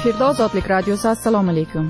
Efirda Ozodlik radiosi. Assalomu alaykum.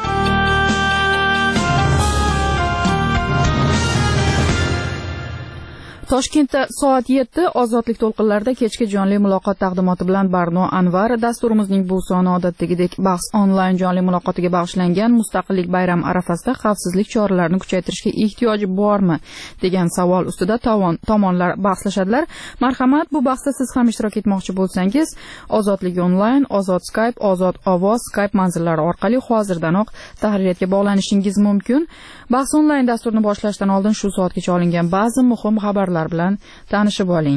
Toshkentda soat 7 Ozodlik to'lqinlarida kechki jonli muloqot taqdimoti bilan Barno Anvar. Dasturimizning bu soni odatdagidek bahs onlayn jonli muloqotiga bag'ishlangan. Mustaqillik bayrami arafasida xavfsizlik choralarini kuchaytirishga ehtiyoji bormi degan savol ustida tomonlar bahslashadilar. Marhamat, bu bahsda siz ham ishtirok etmoqchi bo'lsangiz, Ozodlik onlayn, Ozod Skype, Ozod ovoz Skype manzillari orqali hozirdanoq tahririyatga bog'lanishingiz mumkin. Bahs onlayn dasturini boshlashdan oldin shu soatgacha olingan ba'zi muhim xabarlar bilan tanishib oling.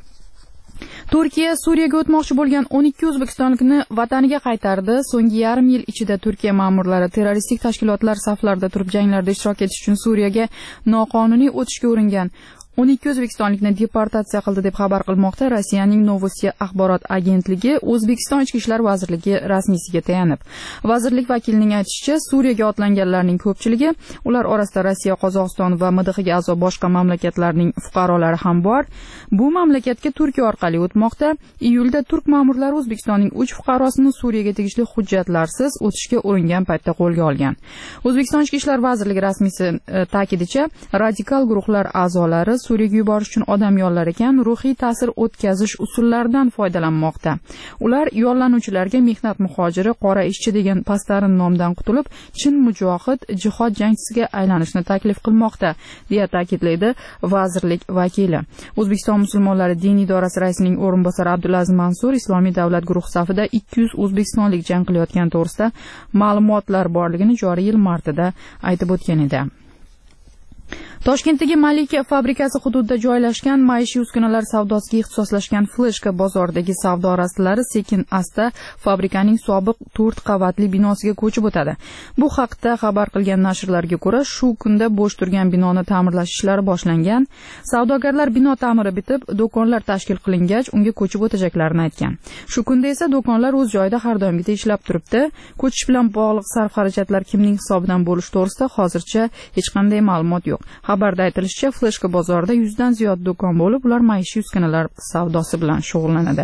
Turkiya Suriyaga o'tmoqchi bo'lgan 12 o'zbekistonlikni vataniga qaytardi. So'nggi yarim yil ichida Turkiya ma'murlari terroristik tashkilotlar saflarida turib janglarda ishtirok etish uchun Suriyaga noqonuniy o'tishga uringan 12 o'zbekistonlikni deportatsiya qildi deb xabar qilmoqda Rossiyaning Novosti axborot agentligi O'zbekiston Ichki ishlar vazirligi rasmiysiga tayanib. Vazirlik vakilining aytishicha, Suriyaga otlanganlarning ko'pchiligi, ular orasida Rossiya, Qozog'iston va MDHga a'zo boshqa mamlakatlarning fuqarolari ham bor. Bu mamlakatga Turkiya orqali o'tmoqda. Iyulda turk ma'murlari O'zbekistonning 3 fuqarosini Suriyaga tegishli hujjatlarsiz o'tishga uringan paytda qo'lga olgan. O'zbekiston Ichki ishlar vazirligi rasmiysi ta'kidicha, radikal guruhlar a'zolari Suriyaga yuborish uchun odam yollar ekan, ruhiy ta'sir o'tkazish usullaridan foydalanmoqda. Ular yollanuvchilarga mehnat muhojiri, qora ishchi degan pastarin nomdan qutulib, chin mujohid, jihod jangchisiga aylanishni taklif qilmoqda, deya ta'kidlaydi vazirlik vakili. O'zbekiston musulmonlari diniy idorasi raisining o'rinbosari Abdulaziz Mansur Islomiy davlat guruhi safida 200 o'zbekistonlik jang qilayotgani to'g'risida ma'lumotlar borligini joriy yil martida aytib o'tgan edi. Toshkentdagi Malika fabrikasi hududida joylashgan maishiy uskunalar savdosiga ixtisoslashgan Fleshka bozoridagi savdo rastlari sekin-asta fabrikaning sobiq 4 qavatli binosiga ko'chib o'tadi. Bu haqda xabar qilgan nashrlarga ko'ra, shu kunda bo'sh turgan binoni ta'mirlash ishlari boshlangan. Savdogarlar bino ta'miri bitib, do'konlar tashkil qilingach, unga ko'chib o'tajaklarini aytgan. Shu kunda esa do'konlar o'z joyida har doimgidek ishlab turibdi. Ko'chish bilan bog'liq sarf-xarajatlar kimning hisobidan bo'lishi to'g'risida hozircha hech qanday ma'lumot yo'q. Xabarda aytilishicha, Fleshka bozorida 100 dan ziyod do'kon bo'lib, ular maishiy uskunalar savdosi bilan shug'ullanadi.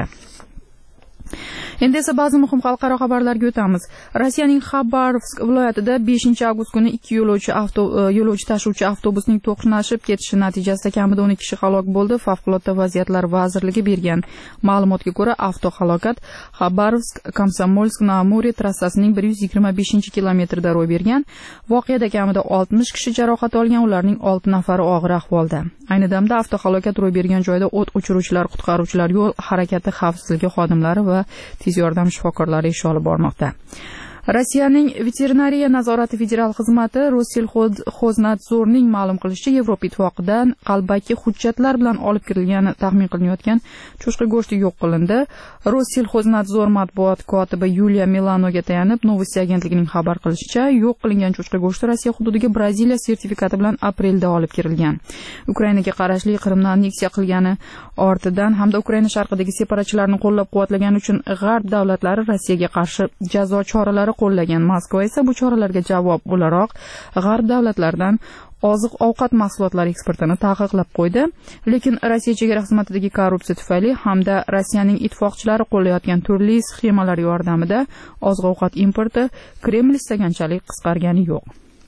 Endi esa ba'zi muhim xalqaro xabarlarga o'tamiz. Rossiyaning Xabarovsk viloyatida 5-avgust kuni 2 yo'lovchi tashuvchi avtobusning to'qnashib ketishi natijasida kamida 12 kishi halok bo'ldi. Favqulodda vaziyatlar vazirligi bergan ma'lumotga ko'ra, avtohalokat Xabarovsk-Komsomolsk-na-Amuri trassasining 125-kilometrida ro'y bergan. Voqeada kamida 60 kishi jarohat olgan, ularning 6 nafari og'ir ahvolda. Ayni damda avtohalokat ro'y bergan joyda o't o'chiruvchilar, qutqaruvchilar, yo'l harakati xavfsizligi xodimlari va tez yordam shifokorlari ish olib bormoqda. Rossiyaning veterinariya nazorati federal xizmati Rossellxoznadzorning ma'lum qilishicha, Yevropa ittifoqidan qalbaki hujjatlar bilan olib kirilgani taxmin qilinayotgan cho'chqa go'shti yo'q qilindi. Rossellxoznadzor matbuot kotibi Yuliya Milanoga tayanib, Novosti agentligining xabar qilishicha, yo'q qilingan cho'chqa go'shti Rossiya hududiga Braziliya sertifikati bilan aprelda olib kirilgan. Ukrainaga qarashli Qrimni anneksiya qilgani ortidan hamda Ukraina sharqidagi separatchilarni qo'llab-quvvatlagani uchun G'arb davlatlari Rossiyaga qarshi jazo choralari qo'llagan. Moskva esa bu choralarga javob o'laroq G'arb davlatlaridan oziq-ovqat mahsulotlari eksportini taqiqlab qo'ydi. Lekin Rossiya chegara xizmatidagi korrupsiya tufayli hamda Rossiyaning ittifoqchilari qo'llayotgan turli sxemalar yordamida oziq-ovqat importi Kreml istaganchalik qisqargani yo'q.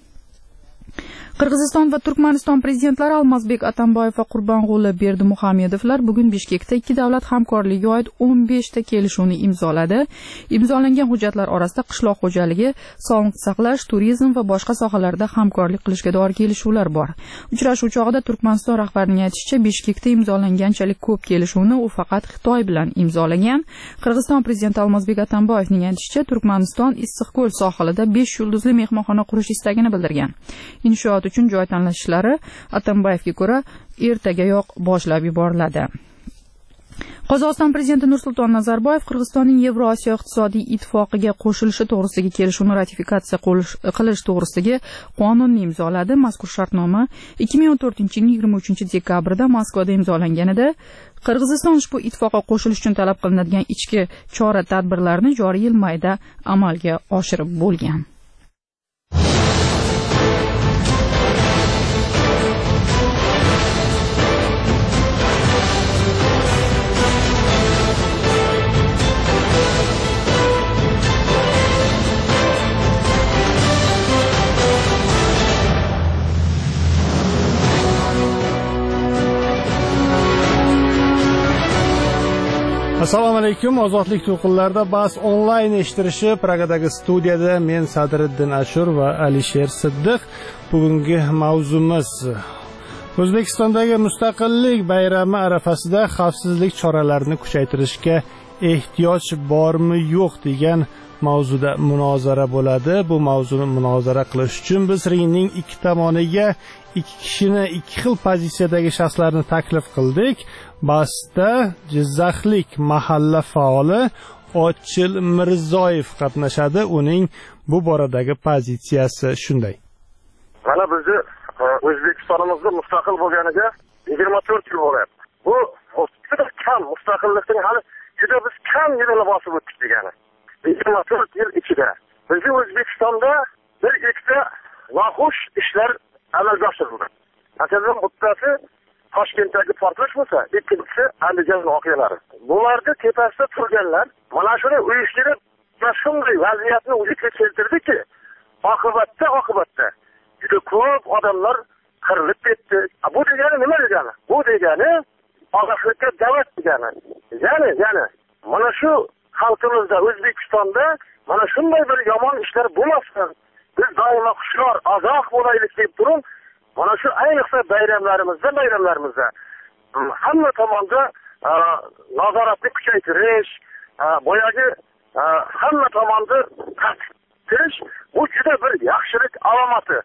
Qirg'iziston va Turkmaniston prezidentlari Almazbek Atambayev va Qurbong'uli Berdimuhamedovlar bugun Bishkekda ikki davlat hamkorligiga oid 15 ta kelishuvni imzoladi. Imzolangan hujjatlar orasida qishloq xo'jaligi, sog'liqni saqlash, turizm va boshqa sohalarda hamkorlik qilishga doir kelishuvlar bor. Uchrashuv chog'ida Turkmaniston rahbarining aytishicha, Bishkekda imzolanganchalik ko'p kelishuvni u faqat Xitoy bilan imzolagan. Qirg'iziston prezidenti Almazbek Atambayevning aytishicha, Turkmaniston Issiqko'l sohilida 5 yulduzli mehmonxona qurish istagini bildirgan. Inshoot uchun joy tanlashlari Atambayevga ko'ra ertagayoq boshlab yuboriladi. Qozog'iston prezidenti Nursulton Nazarboyev Qirg'izistonning Yevrosiyo iqtisodiy ittifoqiga qo'shilishi to'g'risidagi kelishuvni ratifikatsiya qilish to'g'risidagi qonunni imzoladi. Mazkur shartnoma 2014-yilning 23-dekabrida Moskvada imzolanganida Qirg'iziston ushbu ittifoqqa qo'shilish uchun talab qilinadigan ichki chora-tadbirlarni joriy yil mayda amalga oshirib bo'lgan. Assalomu alaykum. Ozodlik to'lqinlarida bahs onlayn eshittirishi Pragadagi studiyada men Sadriddin Ashur va Alisher Siddiq. Bugungi mavzumiz O'zbekistondagi mustaqillik bayrami arafasida xavfsizlik choralarini kuchaytirishga ehtiyoj bormi yo'q degan mavzuda munozara bo'ladi. Bu mavzuni munozara qilish uchun biz ringning ikki tomoniga ikki kishini ikki xil pozitsiyadagi shaxslarni taklif qildik. Bahsda Jizzaxlik mahalla faoli Ochil Mirzoyev qatnashadi. Uning bu boradagi pozitsiyasi shunday. Mana bizni O'zbekistonimizda mustaqil bo'lganiga 24 yil bo'lyapti. Bu juda kam mustaqillikning hali juda biz kam yilini bosib o'tdik degani. 24 yil ichida bizning O'zbekistonda bir ikkita noxush ishlar amalga oshirildi. Masalan, bittasi Toshkentdagi portlash bo'lsa, ikkinchisi Andijon voqealari. Bularga tepasida turganlar mana shuni uyushtirib, shunday vaziyatni vujudga keltirdiki, oqibatda juda ko'p odamlar qirilib ketdi. Bu degani nima degani? Bu degani ogohlikka da'vat degani. Ya'ni mana shu xalqimizda, O'zbekistonda mana shunday bir yomon ishlar bo'lmasin. Biz doimo xushyor, ogoh bo'laylik deb turib, mana shu ayniqsa bayramlarimizda hamma tomonda nazoratni kuchaytirish, boyagi hamma tomonda tartib bu juda bir yaxshilik alomati.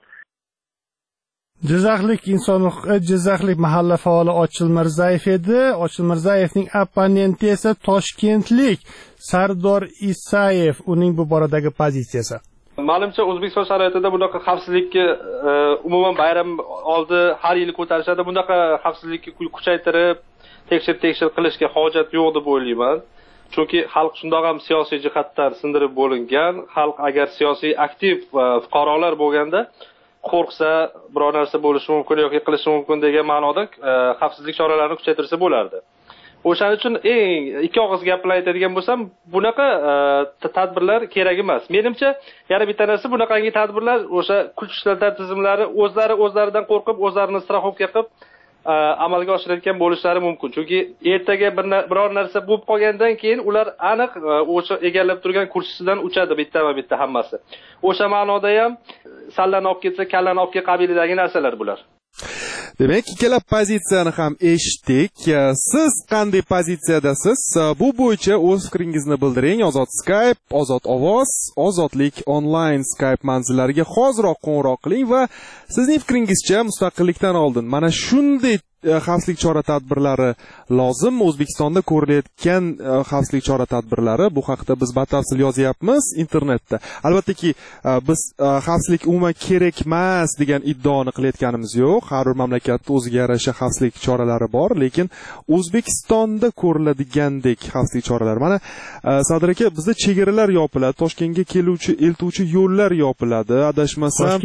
Jizzaxlik mahalla faoli Ochil Mirzayev edi. Ochil Mirzayevning opponenti esa Toshkentlik Sardor Isayev. Uning bu boradagi pozitsiyasi. Ma'lumcha O'zbekiston sharoitida bunaqa xavfsizlikni umuman bayram oldi har yil ko'tarishadi. Bunaqa xavfsizlikni kuchaytirib, tekshir qilishga hojat yo'q deb o'ylayman. Chunki xalq shundoq ham siyosiy jihatdan sindirib bo'lingan. Xalq agar siyosiy aktiv fuqarolar bo'lganda qo'rqsa, biror narsa bo'lishi mumkin yoki qilishi mumkin degan ma'noda xavfsizlik choralarini kuchaytirsa bo'lardi. O'shaning uchun ikki og'iz gap bilan aytadigan bo'lsam, bunaqa tadbirlar kerak emas. Menimcha, yana bitta narsa, bunaqangi tadbirlar o'sha kuch ishlatma tizimlari o'zlaridan qo'rqib, o'zlarini straxovka qilib amalga oshirayotgan bo'lishlari mumkin. Chunki ertaga biror narsa bo'lib qolgandan keyin ular aniq o'sha egallab turgan kursisidan uchadi bitta hammasi. O'sha ma'noda ham sallan olib ketsa, kallan olib ket qabilidagi narsalar bular. Demak, ikkala pozitsiyani ham eshitdik. Siz qanday pozitsiyadasiz? Bu bo'yicha o'z fikringizni bildiring. Ozod Skype, Ozod ovoz, Ozodlik onlayn Skype manzillariga hoziroq qo'ng'iroq qiling va sizning fikringizcha mustaqillikdan oldin mana shunday xavfsizlik chora-tadbirlari lozim. O'zbekistonda ko'rilayotgan xavfsizlik chora-tadbirlari, bu haqida biz batafsil yozyapmiz internetda. Albattaki biz xavfsizlik umuman kerak emas degan iddaoni qilayotganimiz yo'q. Har bir mamlakatda o'ziga yarasha xavfsizlik choralari bor, lekin O'zbekistonda ko'riladigandek xavfsizlik choralar. Mana Sadir aka, bizda chegaralar yopiladi, Toshkentga keluvchi, eltuvchi yo'llar yopiladi. Adashmasam,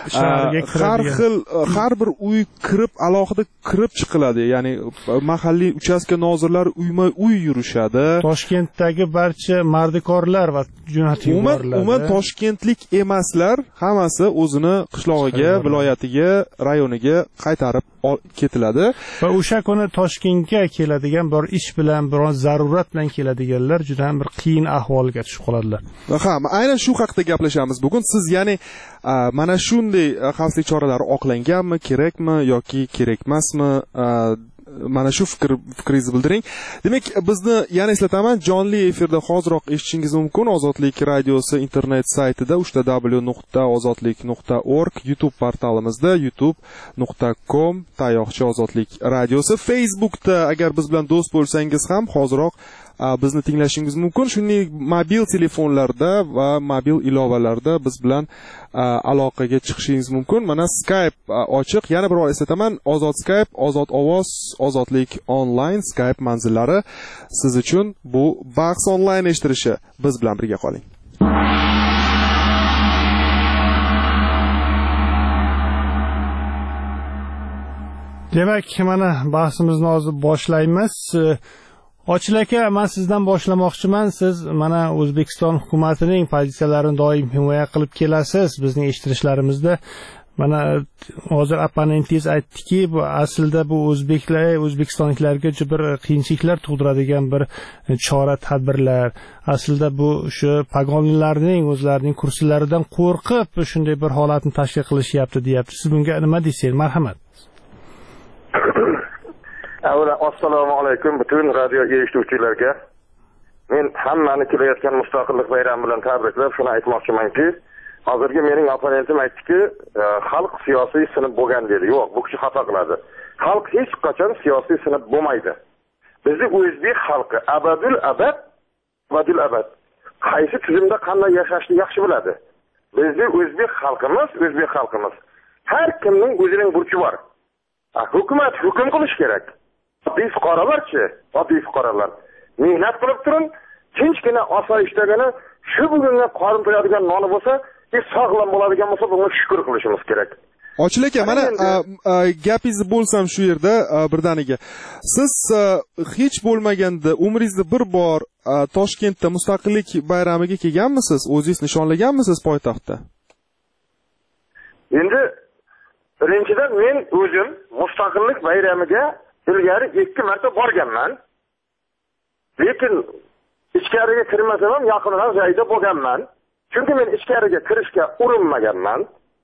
har bir uy alohida kirib chiqiladi. Ya'ni mahalliy uchastka nozirlari uyma-uy yurishadi. Toshkentdagi barcha mardikorlar va jo'natib yuboriladi. Umuman toshkentlik emaslar, hammasi o'zini qishlog'iga, viloyatiga, rayoniga qaytarib ketiladi. Va o'sha kuni Toshkentga keladigan bir ish bilan, biroz zarurat bilan keladiganlar juda ham bir qiyin ahvolga tushib qoladilar. Ha, aynan shu haqida gaplashamiz bugun. Siz ya'ni mana shunday xavfsizlik choralari oqlanganmi, kerakmi yoki kerak emasmi? Mana shu fikringizni bildiring. Demak, bizni yana eslataman, jonli efirda hoziroq eshitishingiz mumkin. Ozodlik radiosi internet saytida www.ozodlik.org, YouTube portalimizda youtube.com/ozodlik radiosi. Facebookda agar biz bilan do'st bo'lsangiz ham hoziroq bizni tinglashingiz mumkin. Shuningdek, mobil telefonlarda va mobil ilovalarda biz bilan aloqaga chiqishingiz mumkin. Mana Skype ochiq. Yana bir bor eslataman, Ozod Skype, Ozod ovoz, Ozodlik onlayn Skype manzillari siz uchun bu bahs onlayn eshittirishi. Biz bilan birga qoling. Demak, mana bahsimizni hozir boshlaymiz. Ochil aka, men sizdan boshlamoqchiman. Siz mana O'zbekiston hukumatining pozitsiyalarini doim himoya qilib kelasiz bizning eshittirishlarimizda. Mana hozir opponentingiz aytdiki, bu aslida bu o'zbekistonliklarga bir qiyinchiliklar tug'diradigan bir chora-tadbirlar. Aslida bu shu pogonilarning o'zlarining kurslaridan qo'rqib shunday bir holatni tashkil qilishyapti, deyapti. Siz bunga nima deysiz? Marhamat. Avvalo assalomu alaykum butun radio eshituvchilarga. Men hammani kelayotgan mustaqillik bayrami bilan tabriklab, shuni aytmoqchimanki, hozirgi mening opponentim aytdiki, xalq siyosiy sinf bo'lgan dedi. Yo'q, bu kishi xato qiladi. Xalq hech qachon siyosiy sinf bo'lmaydi. Bizni o'zbek xalqi abadul abad qaysi tizimda qanday yashashni yaxshi biladi. Bizni o'zbek xalqimiz har kimning o'zining burchi bor. Hukumat hukm qilish kerak. Oddiy fuqarolar mehnat qilib turin, tinchgina osoyishtagina shu bugunga qorin to'yadigan noni bo'lsa, sog'lom bo'ladigan bo'lsa, bunga shukr qilishimiz kerak. Ochil aka, mana gapingizni bo'lsam shu yerda birdaniga. Siz hech bo'lmaganda umringizda bir bor Toshkentda mustaqillik bayramiga kelganmisiz? O'zingiz nishonlaganmisiz poytaxtda? Endi birinchidan men o'zim mustaqillik bayramiga ilgari 2 marta borganman. Lekin ichkariga kirmasam ham yaqinroq joyda bo'lganman. Chunki men ichkariga kirishga urinmaganman.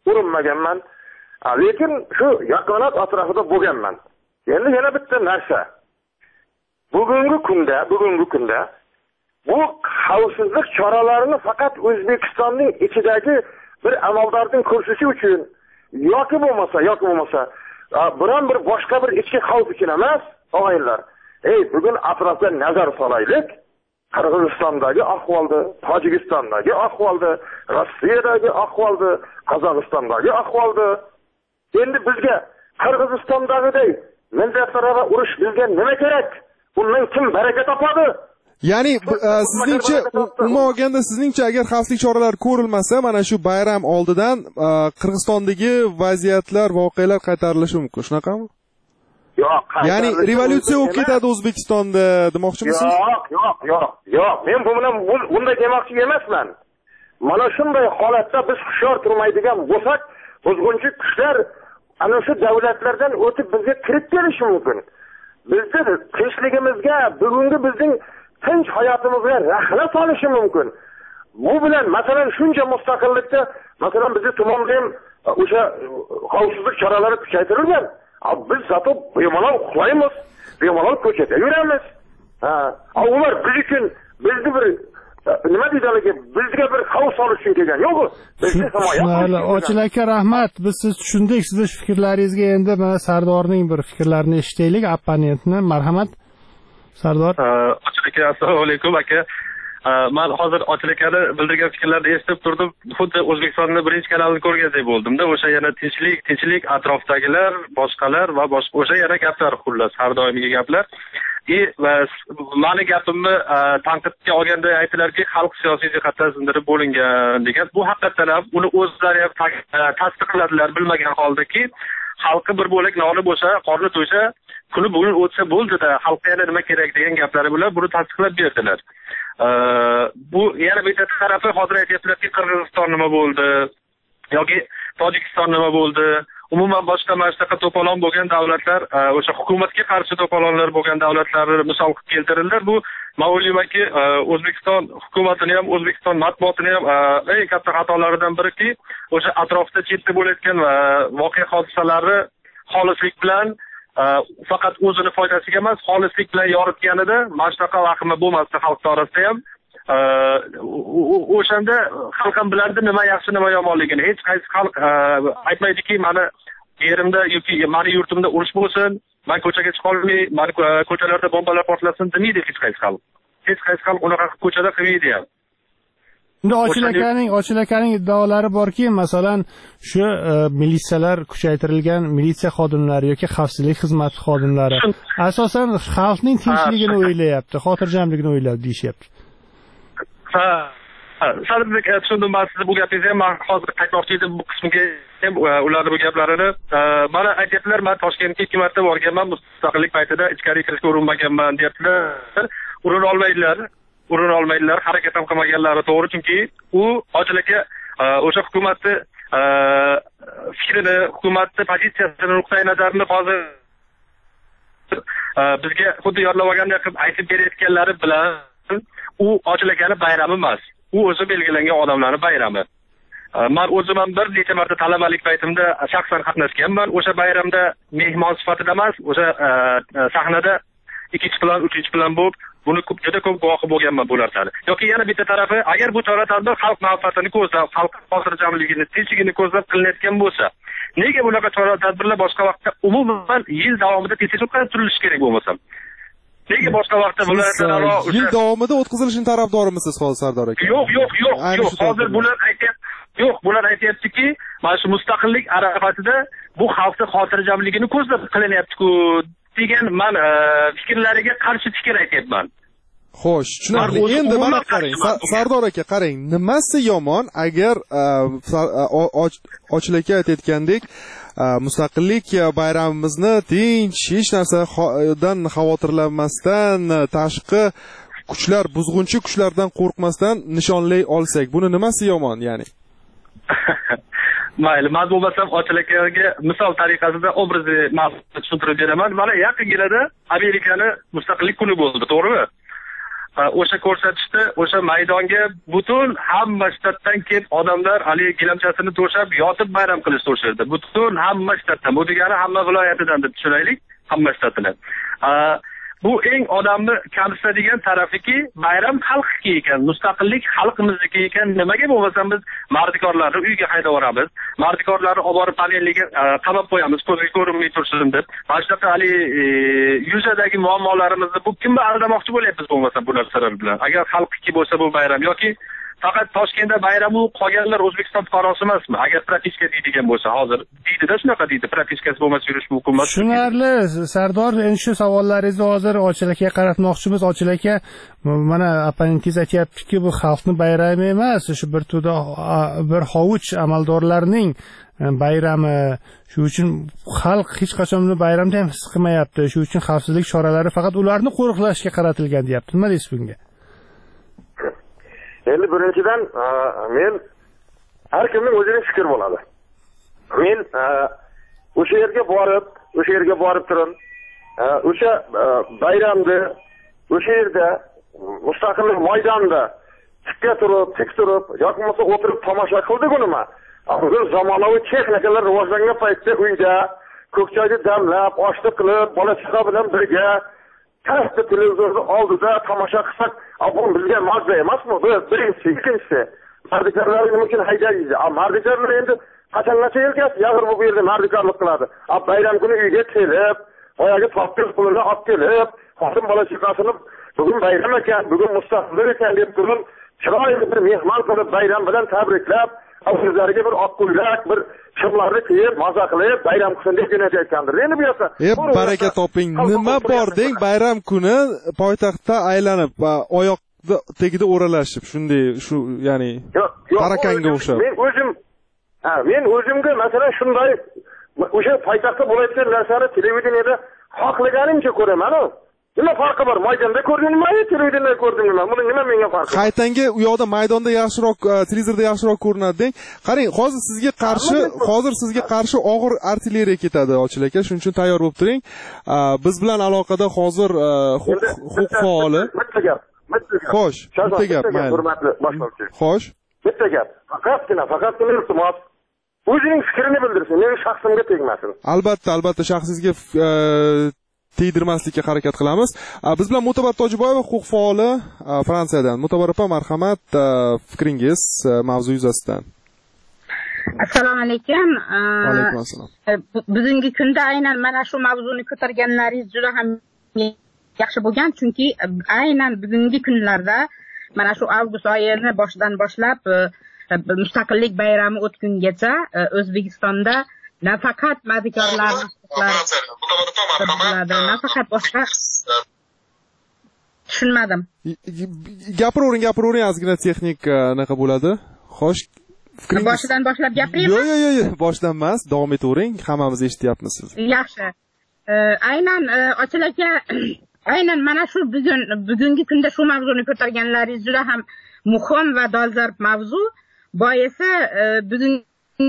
Lekin shu yaqinroq atrofida bo'lganman. Endi yana bitta narsa. Bugungi kunda bu xavfsizlik choralarini faqat O'zbekistonning ichidagi bir amaldorning kursishi uchun yoki bo'lmasa biron bir boshqa bir ichki xavf uchun emas, og'aylar. Bugun atrofga nazar solaylik. Qirg'izistondagi ahvolni, Tojikistondagi ahvolni, Rossiyadagi ahvolni, Qozog'istondagi ahvolni. Endi bizga Qirg'izistondagidek millatlararo urush bizga nima kerak? Bundan kim baraka topadi? Ya'ni sizningcha, umuman olganda sizningcha agar xavfsizlik choralari ko'rilmasa, mana shu bayram oldidan Qirg'izistondagi vaziyatlar, voqealar qaytarilishi mumkin, shunaqami? Yo'q. Ya'ni revolyutsiya bo'lib ketadi O'zbekistonda demoqchimisiz? Yo'q. Men bu bilan bunday demoqchi emasman. Mana shunday holatda biz hushyor turmaydigan bo'lsak, buzg'unchi kuchlar ana shu davlatlardan o'tib bizga kirib kelishi mumkin. Bizni tinchligimizga, bugungi bizning tinch hayotimizga rahna solishi mumkin. Bu bilan masalan shuncha mustaqillikda, masalan bizni tomonda ham o'sha xavfsizlik choralari kuchaytirilgan. Biz zato bemalol uxlaymiz, bemalol ko'chada yuramiz. Ular biz uchun bizni bir nima deydiligi, bizga bir xavf solish uchun kelgan yo'q. Bizni himoya. Ochil aka, rahmat. Biz siz tushundik. Siz fikrlaringizga endi mana Sardorning bir fikrlarini eshitaylik, opponentni. Marhamat. Sardor. Ochil aka, assalomu alaykum aka. Men hozir Ochil akani bildirgan fikrlarni eshitib turdim. Xuddi O'zbekistonning birinchi kanalini ko'rgandek bo'ldimda. O'sha yana tinchlik, atrofdagilar, boshqalar va boshqa o'sha yana gaplar xullas, har doimgi gaplar. Mani gapimni tanqidga olganda aytilarki, xalq siyosiy jihatdan sindirib bo'lingan degan. Bu haqiqatan ham uni o'zlari ham tasdiqladilar bilmagan holdaki, xalqi bir bo'lak noni bo'lsa, qorni to'ysa, kuni bugun o'tsa bo'ldi-da, xalqqa yana nima kerak degan gaplari bilan buni tasdiqlab berdilar. Bu yana bitta tarafi hozir aytyaptilarki, Qirg'iziston nima bo'ldi yoki Tojikiston nima bo'ldi. Umuman boshqa mashtaka to'polon bo'lgan davlatlar, o'sha hukumatga qarshi to'polonlar bo'lgan davlatlarni misol qilib keltirildilar. Bu men o'ylaymanki, O'zbekiston hukumatini ham, O'zbekiston matbuotini ham eng katta xatolaridan biriki, o'sha atrofda chetda bo'layotgan voqea hodisalarni xolislik bilan faqat o'zini foydasiga emas, xolislik bilan yoritganida mashtaka vahima bo'lmasdi xalq orasida ham. O'shanda xalq ham bilardi nima yaxshi, nima yomonligini. Hech qaysi xalq aytmaydiki, mana yerimda yoki meni yurtimda urush bo'lsin, men ko'chaga chiqa olmay, men ko'chalarda bombalar portlasin demaydi hech qaysi xalq. Hech qaysi xalq unaqa ko'chada qilmaydi ham. Endi Ochil akaning iddaolari borki, masalan, shu militsiyalar kuchaytirilgan militsiya xodimlari yoki xavfsizlik xizmati xodimlari asosan xalqning tinchligini o'ylayapti, xotirjamligini o'ylayapti deyishyapti. Sadrdek tushundim men sizni bu gapingizni ham. Men hozir qaytmoqchi edim bu qismga ham ularning bu gaplarini. Mana aytyaptilar, men Toshkentga 2 marta borganman, mustaqillik paytida ichkariga kirishga urinmaganman deyaptilar. Urin olmaydilar, harakat ham qilmaganlari to'g'ri, chunki u Ochil aka o'sha hukumatni fikrini, hukumatni pozitsiyasini, nuqtai nazarini hozir bizga xuddi yodlab olgandek qilib aytib berayotganlari bilan u Ochil akani bayrami emas. U o'zi belgilangan odamlarning bayrami. Men o'zim ham bir necha marta talabalik paytimda shaxsan qatnashganman. O'sha bayramda mehmon sifatida emas, o'sha sahnada ikkinchi plan, uchinchi plan bo'lib, buni juda ko'p guvohi bo'lganman bu narsani. Yoki yana bitta tarafi, agar bu chora-tadbir xalq manfaatini ko'zlab, xalq xotirjamligini, tinchligini ko'zlab qilinayotgan bo'lsa, nega bunaqa chora-tadbirlar boshqa vaqtda umuman yil davomida tez-tez o'tkazilishi kerak bo'lmasa? Nega boshqa vaqtda viloyatlararo yil davomida o'tkazilishini tarafdorimisiz hozir Sardor aka? Yo'q. Hozir bular aytayaptiki, mana shu mustaqillik arafatida bu xalqning xotirjamligini ko'zlab qilinyapti-ku degan men fikrlariga qarshi fikr aytyapman. Xo'sh, tushunarli. Endi mana qarang, Sardor aka, qarang, nimasi yomon agar Ochil aka aytayotgandek mustaqillik bayramimizni tinch, hech narsadan xavotirlanmasdan, tashqi kuchlar, buzg'unchi kuchlardan qo'rqmasdan nishonlay olsak, buni nimasi yomon, ya'ni? Mayli, men bo'lmasam Ochil akaga misol tariqasida obrazli ma'lumot tushuntirib beraman. Mana yaqinginada Amerikani mustaqillik kuni bo'ldi, to'g'rimi? O'sha ko'rsatishda, o'sha maydonga butun hamma shtatdan kelib odamlar hali gilamchasini to'shab, yotib bayram qilishni o'shardi. Butun hamma shtatdan, bu degani hamma viloyatidan deb tushunaylik, hamma shtatini. Bu eng odamni kamsitadigan tarafiki, bayram xalqniki ekan, mustaqillik xalqimizniki ekan. Nimaga bo'lmasam biz mardikorlarni uyga haydab yuboramiz, mardikorlarni olib borib panelga qamab qo'yamiz, ko'zga ko'rinmay tursin deb. Mana shunaqa hali yuzadagi muammolarimizni bu kimni aldamoqchi bo'lyapmiz bo'lmasam bu narsalar bilan. Agar xalqniki bo'lsa bu bayram yoki faqat Toshkentda bayramu qolganlar O'zbekiston fuqarosi emasmi? Agar propiska deydigan bo'lsa, hozir deydi-da, shunaqa deydi, propiskasi bo'lmasa yurish mumkin emas. Tushunarli, Sardor, endi shu savollaringizni hozir Ochil akaga qaratmoqchimiz. Ochil aka, mana opponentingiz aytayaptiki, bu xalqning bayrami emas, shu bir to'da bir hovuch amaldorlarning bayrami. Shu uchun xalq hech qachon buni bayramda ham his qilmayapti. Shu uchun xavfsizlik choralari faqat ularni qo'riqlashga qaratilgan, deyapti. Nima deysiz bunga? Endi birinchidan men har kimning o'zining fikri bo'ladi. Men o'sha yerga borib turib, o'sha bayramda, o'sha yerda mustaqillik maydonida tik turib, yoki bo'lmasa o'tirib tomosha qildik unimi? Hozir zamonaviy texnikalar rivojlangan paytda uyda ko'kchoyni damlab, oshni qilib, bola chaqa bilan birga katta televizorni oldida tomosha qilsak, bu bizga mazza emasmi? Bu birinchisi. Ikkinchisi, mardikorlarni nima uchun haydaydi? Mardikorlar endi qachongacha yelkasi yag'ir bu yerda mardikorlik qiladi. Bayram kuni uyga kelib, boyagi topqir pulini olib kelib, xotin bola chaqasini bugun bayram ekan, bugun mustaqillik ekan deb turib, chiroyli bir mehmon qilib bayram bilan tabriklab, o'zlariga bir oq ko'ylak, bir shimlarni kiyib, maza qilib, bayram qilsin deb jo'natayotgandir. Endi bu yoqda baraka toping. Nima bor deng, bayram kuni poytaxtda aylanib va oyoq tagida o'ralashib, shunday shu, ya'ni parakanga o'xshab. Men o'zimga masalan shunday o'sha poytaxtda bo'layotgan narsani televideniyada xohlaganimcha ko'raman-ku. Nima farqi bor? Maydonda ko'rdingmi, televideniyada ko'rdingmi? Buni nima menga farqi bor? Qaytanga u yoqda maydonda yaxshiroq, televizorda yaxshiroq ko'rinadi deng. Qarang, hozir sizga qarshi og'ir artilleriya ketadi, Ochil aka, shuning uchun tayyor bo'lib turing. Biz bilan aloqada hozir huquq faoli. Xo'sh, bitta gap, mayli. Hurmatli boshlovchi. Xo'sh. Bitta gap. Faqatgina iltimos o'zining fikrini bildirsin, meni shaxsimga tegmasin. Albatta, shaxsingizga tegdirmaslikka harakat qilamiz. Biz bilan Mo'tabar Tojiboyeva, huquq faoli, Fransiyadan. Mo'tabar opa, marhamat, fikringiz mavzu yuzasidan. Assalomu alaykum. Va alaykum assalom. Bugungi kunda aynan mana shu mavzuni ko'targanlaringiz juda ham yaxshi bo'lgan, chunki aynan bugungi kunlarda mana shu avgust oyini boshidan boshlab mustaqillik bayrami o'tgungacha O'zbekistonda nafaqat mardikorlarni nafaqat boshqa tushunmadim. Gapiravering, ozgina texnik naqa bo'ladi. Xo'sh, fikringiz boshidan boshlab gapiraymi? Yo'q, boshidan emas, davom etavering, hammamiz eshityapmiz sizni. Yaxshi. Aynan Ochil aka, aynan mana shu bugungi kunda shu mavzuni ko'targanlaringiz juda ham muhim va dolzarb mavzu. Boisi bugungi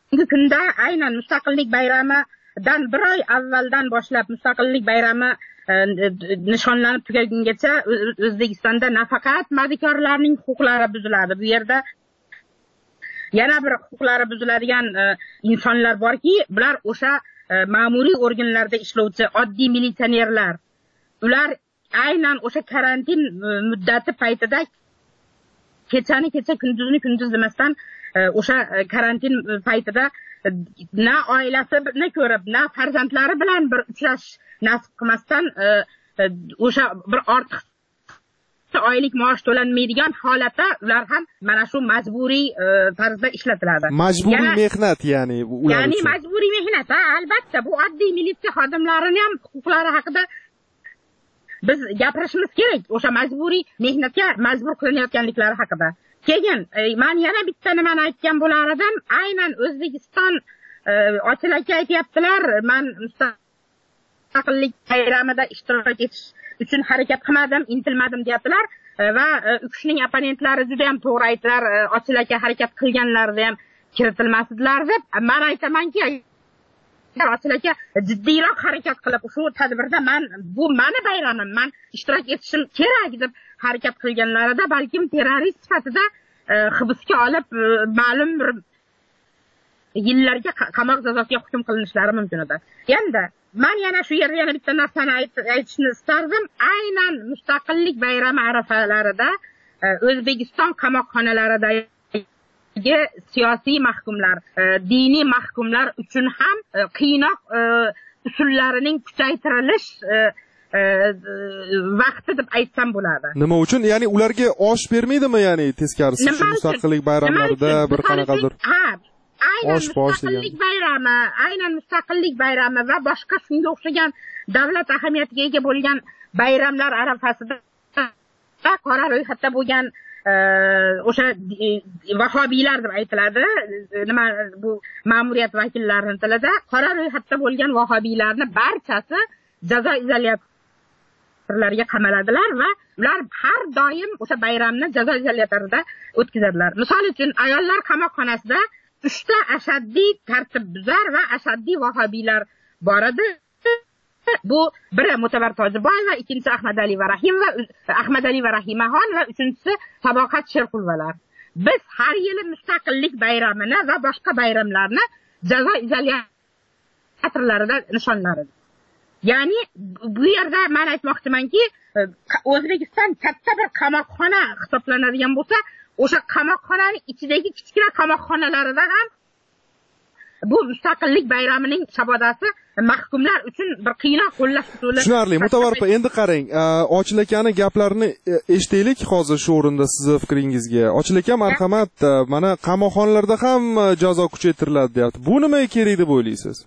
kunda aynan mustaqillik bayramidan bir oy avvaldan boshlab mustaqillik bayrami nishonlanib tugagungacha O'zbekistonda nafaqat madikorlarning huquqlari buziladi. Bu yerda yana bir huquqlari buziladigan insonlar borki, bular o'sha ma'muriy organlarda ishlovchi oddiy militsionerlar. Ular aynan o'sha karantin muddati paytida kechani kecha kunduzni kunduz demasdan o'sha karantin paytida na oilasini ko'rib, na farzandlari bilan bir uchrashish nasib qilmasdan o'sha bir ortiq oylik maosh to'lanmaydigan holatda ular ham mana shu majburiy tarzda ishlatiladi. Majburiy mehnat, ya'ni ular ya'ni majburiy mehnat, albatta bu oddiy militsiya xodimlarining ham huquqlari haqida biz gapirishimiz kerak. O'sha majburiy mehnatga majbur qilinayotganliklari haqida. Keyin men yana bitta nimani aytgan bo'lar edim. Aynan O'zbekiston ochilaka aytyaptilar, men mustaqillik bayramida ishtirok etish uchun harakat qilmadim, intilmadim deyaptilar va UKSHning opponentlari juda ham to'g'ri aytdilar, ochilaka harakat qilganlarida ham kiritilmasdilar deb. Men aytamanki, ochilaka jiddiyroq harakat qilib shu tadbirda bu meni bayramim, men ishtirok etishim kerak deb harakat qilganlarida balkim terrorist sifatida hibsga olib ma'lum bir yillarga qamoq jazosiga hukm qilinishlari mumkin edi. Endi men yana shu yerda yana bitta narsani aytishni istardim. Aynan mustaqillik bayrami arafalarida O'zbekiston qamoqxonalaridagi siyosiy mahkumlar, diniy mahkumlar uchun ham qiynoq usullarining kuchaytirilish vaqti deb aytsam bo'ladi. Nima uchun? Ya'ni ularga osh bermaydimi, ya'ni teskarisi mustaqillik bayramlarida bir qanaqadir? Aynan mustaqillik bayrami va boshqa shunga o'xshagan davlat ahamiyatiga ega bo'lgan bayramlar arafasida qora ro'yxatda bo'lgan o'sha vahobiylar deb aytiladi. Nima bu ma'muriyat vakillarining tilida qora ro'yxatda bo'lgan vahobiylarni barchasi jazo izolyatorlariga qamaladilar va ular har doim o'sha bayramni jazo izolyatorida o'tkazadilar. Misol uchun ayollar qamoqxonasida 3 ta ashaddiy tartibbuzar va ashaddiy vahobiylar bor edi. Bu biri Mutavar Tojiboyeva, ikkinchisi Ahmadali va Rahimaxon va uchinchisi Saboqat Sherqulvalar. Biz har yili mustaqillik bayramini va boshqa bayramlarni jazo izolyatorlarida nishonlardik. Ya'ni bu yerda men aytmoqchimanki, O'zbekiston katta bir qamoqxona hisoblanadigan bo'lsa, o'sha qamoqxonaning ichidagi kichkina qamoqxonalarida ham bu mustaqillik bayramining shabodasi mahkumlar uchun bir qiynoq qo'llash usuli. Tushunarli. Mutavar opa, endi qarang, Ochil akaning gaplarini eshitaylik hozir shu o'rinda sizni fikringizga. Ochil aka, marhamat, mana qamoqxonalarda ham jazo kuchaytiriladi deyapti. Bu nimaga kerak deb o'ylaysiz?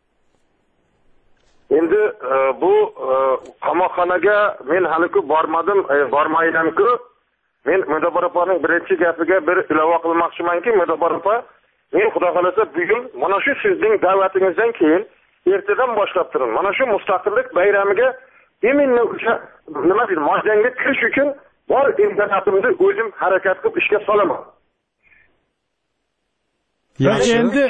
Endi bu qamoqxonaga men hali ko'p bormadim, bormayman-ku. Men Mudabbar opaning birinchi gapiga bir ilova qilmoqchimanki, Mudabbar opa, men xudo xolasa bugun mana shu sizning da'vatingizdan keyin ertadan boshlab turing. Mana shu mustaqillik bayramiga iminni o'sha nima deydi, majanga kirish uchun bor imkoniyatimni o'zim harakat qilib ishga solaman. Endi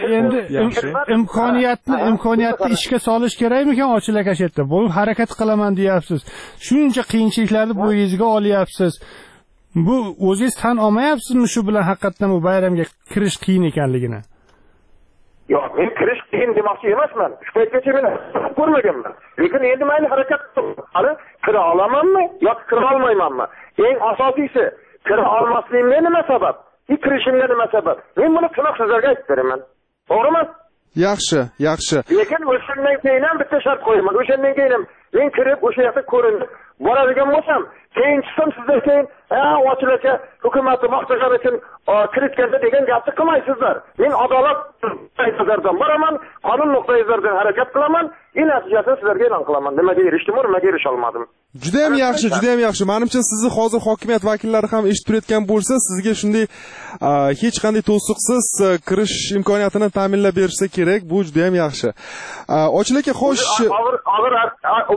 imkoniyatni ishga solish kerakmikan Ochil aka shetda? Bu harakat qilaman deyapsiz. Shuncha qiyinchiliklarni bo'yingizga olyapsiz. Bu o'zingiz tan olmayapsizmi shu bilan haqiqatan bu bayramga kirish qiyin ekanligini? Yo'q, men kirish qiyin demoqchi emasman. Shu paytgacha men ko'rmaganman. Lekin endi mayli harakat qilaman. Hali kira olamanmi yoki kira olmaymanmi? Eng asosiysi, kira olmasligimga nima sabab? Kirishimga nima sabab? Men buni to'liq sizlarga aytib beraman. To'g'rimi? Yaxshi. Lekin o'shandan keyin ham bitta shart qo'yaman. O'shandan keyin ham men kirib o'sha yoqda ko'rinib boradigan bo'lsam, keyinchisi sizlar keyin Ochil aka hukumatni maqtagan uchun kiritganda degan gapni qilmaysizlar. Men adolat nazaridan boraman, qonun nuqtai nazaridan harakat qilaman, natijasini sizlarga e'lon qilaman. Nimaga erishdim, nimaga erisha olmadim. Juda ham yaxshi. Menimcha sizni hozir hokimiyat vakillari ham eshitib turayotgan bo'lsa, sizga shunday hech qanday to'siqsiz kirish imkoniyatini ta'minlab bersa kerak. Bu juda ham yaxshi. Ochil aka, xo'sh,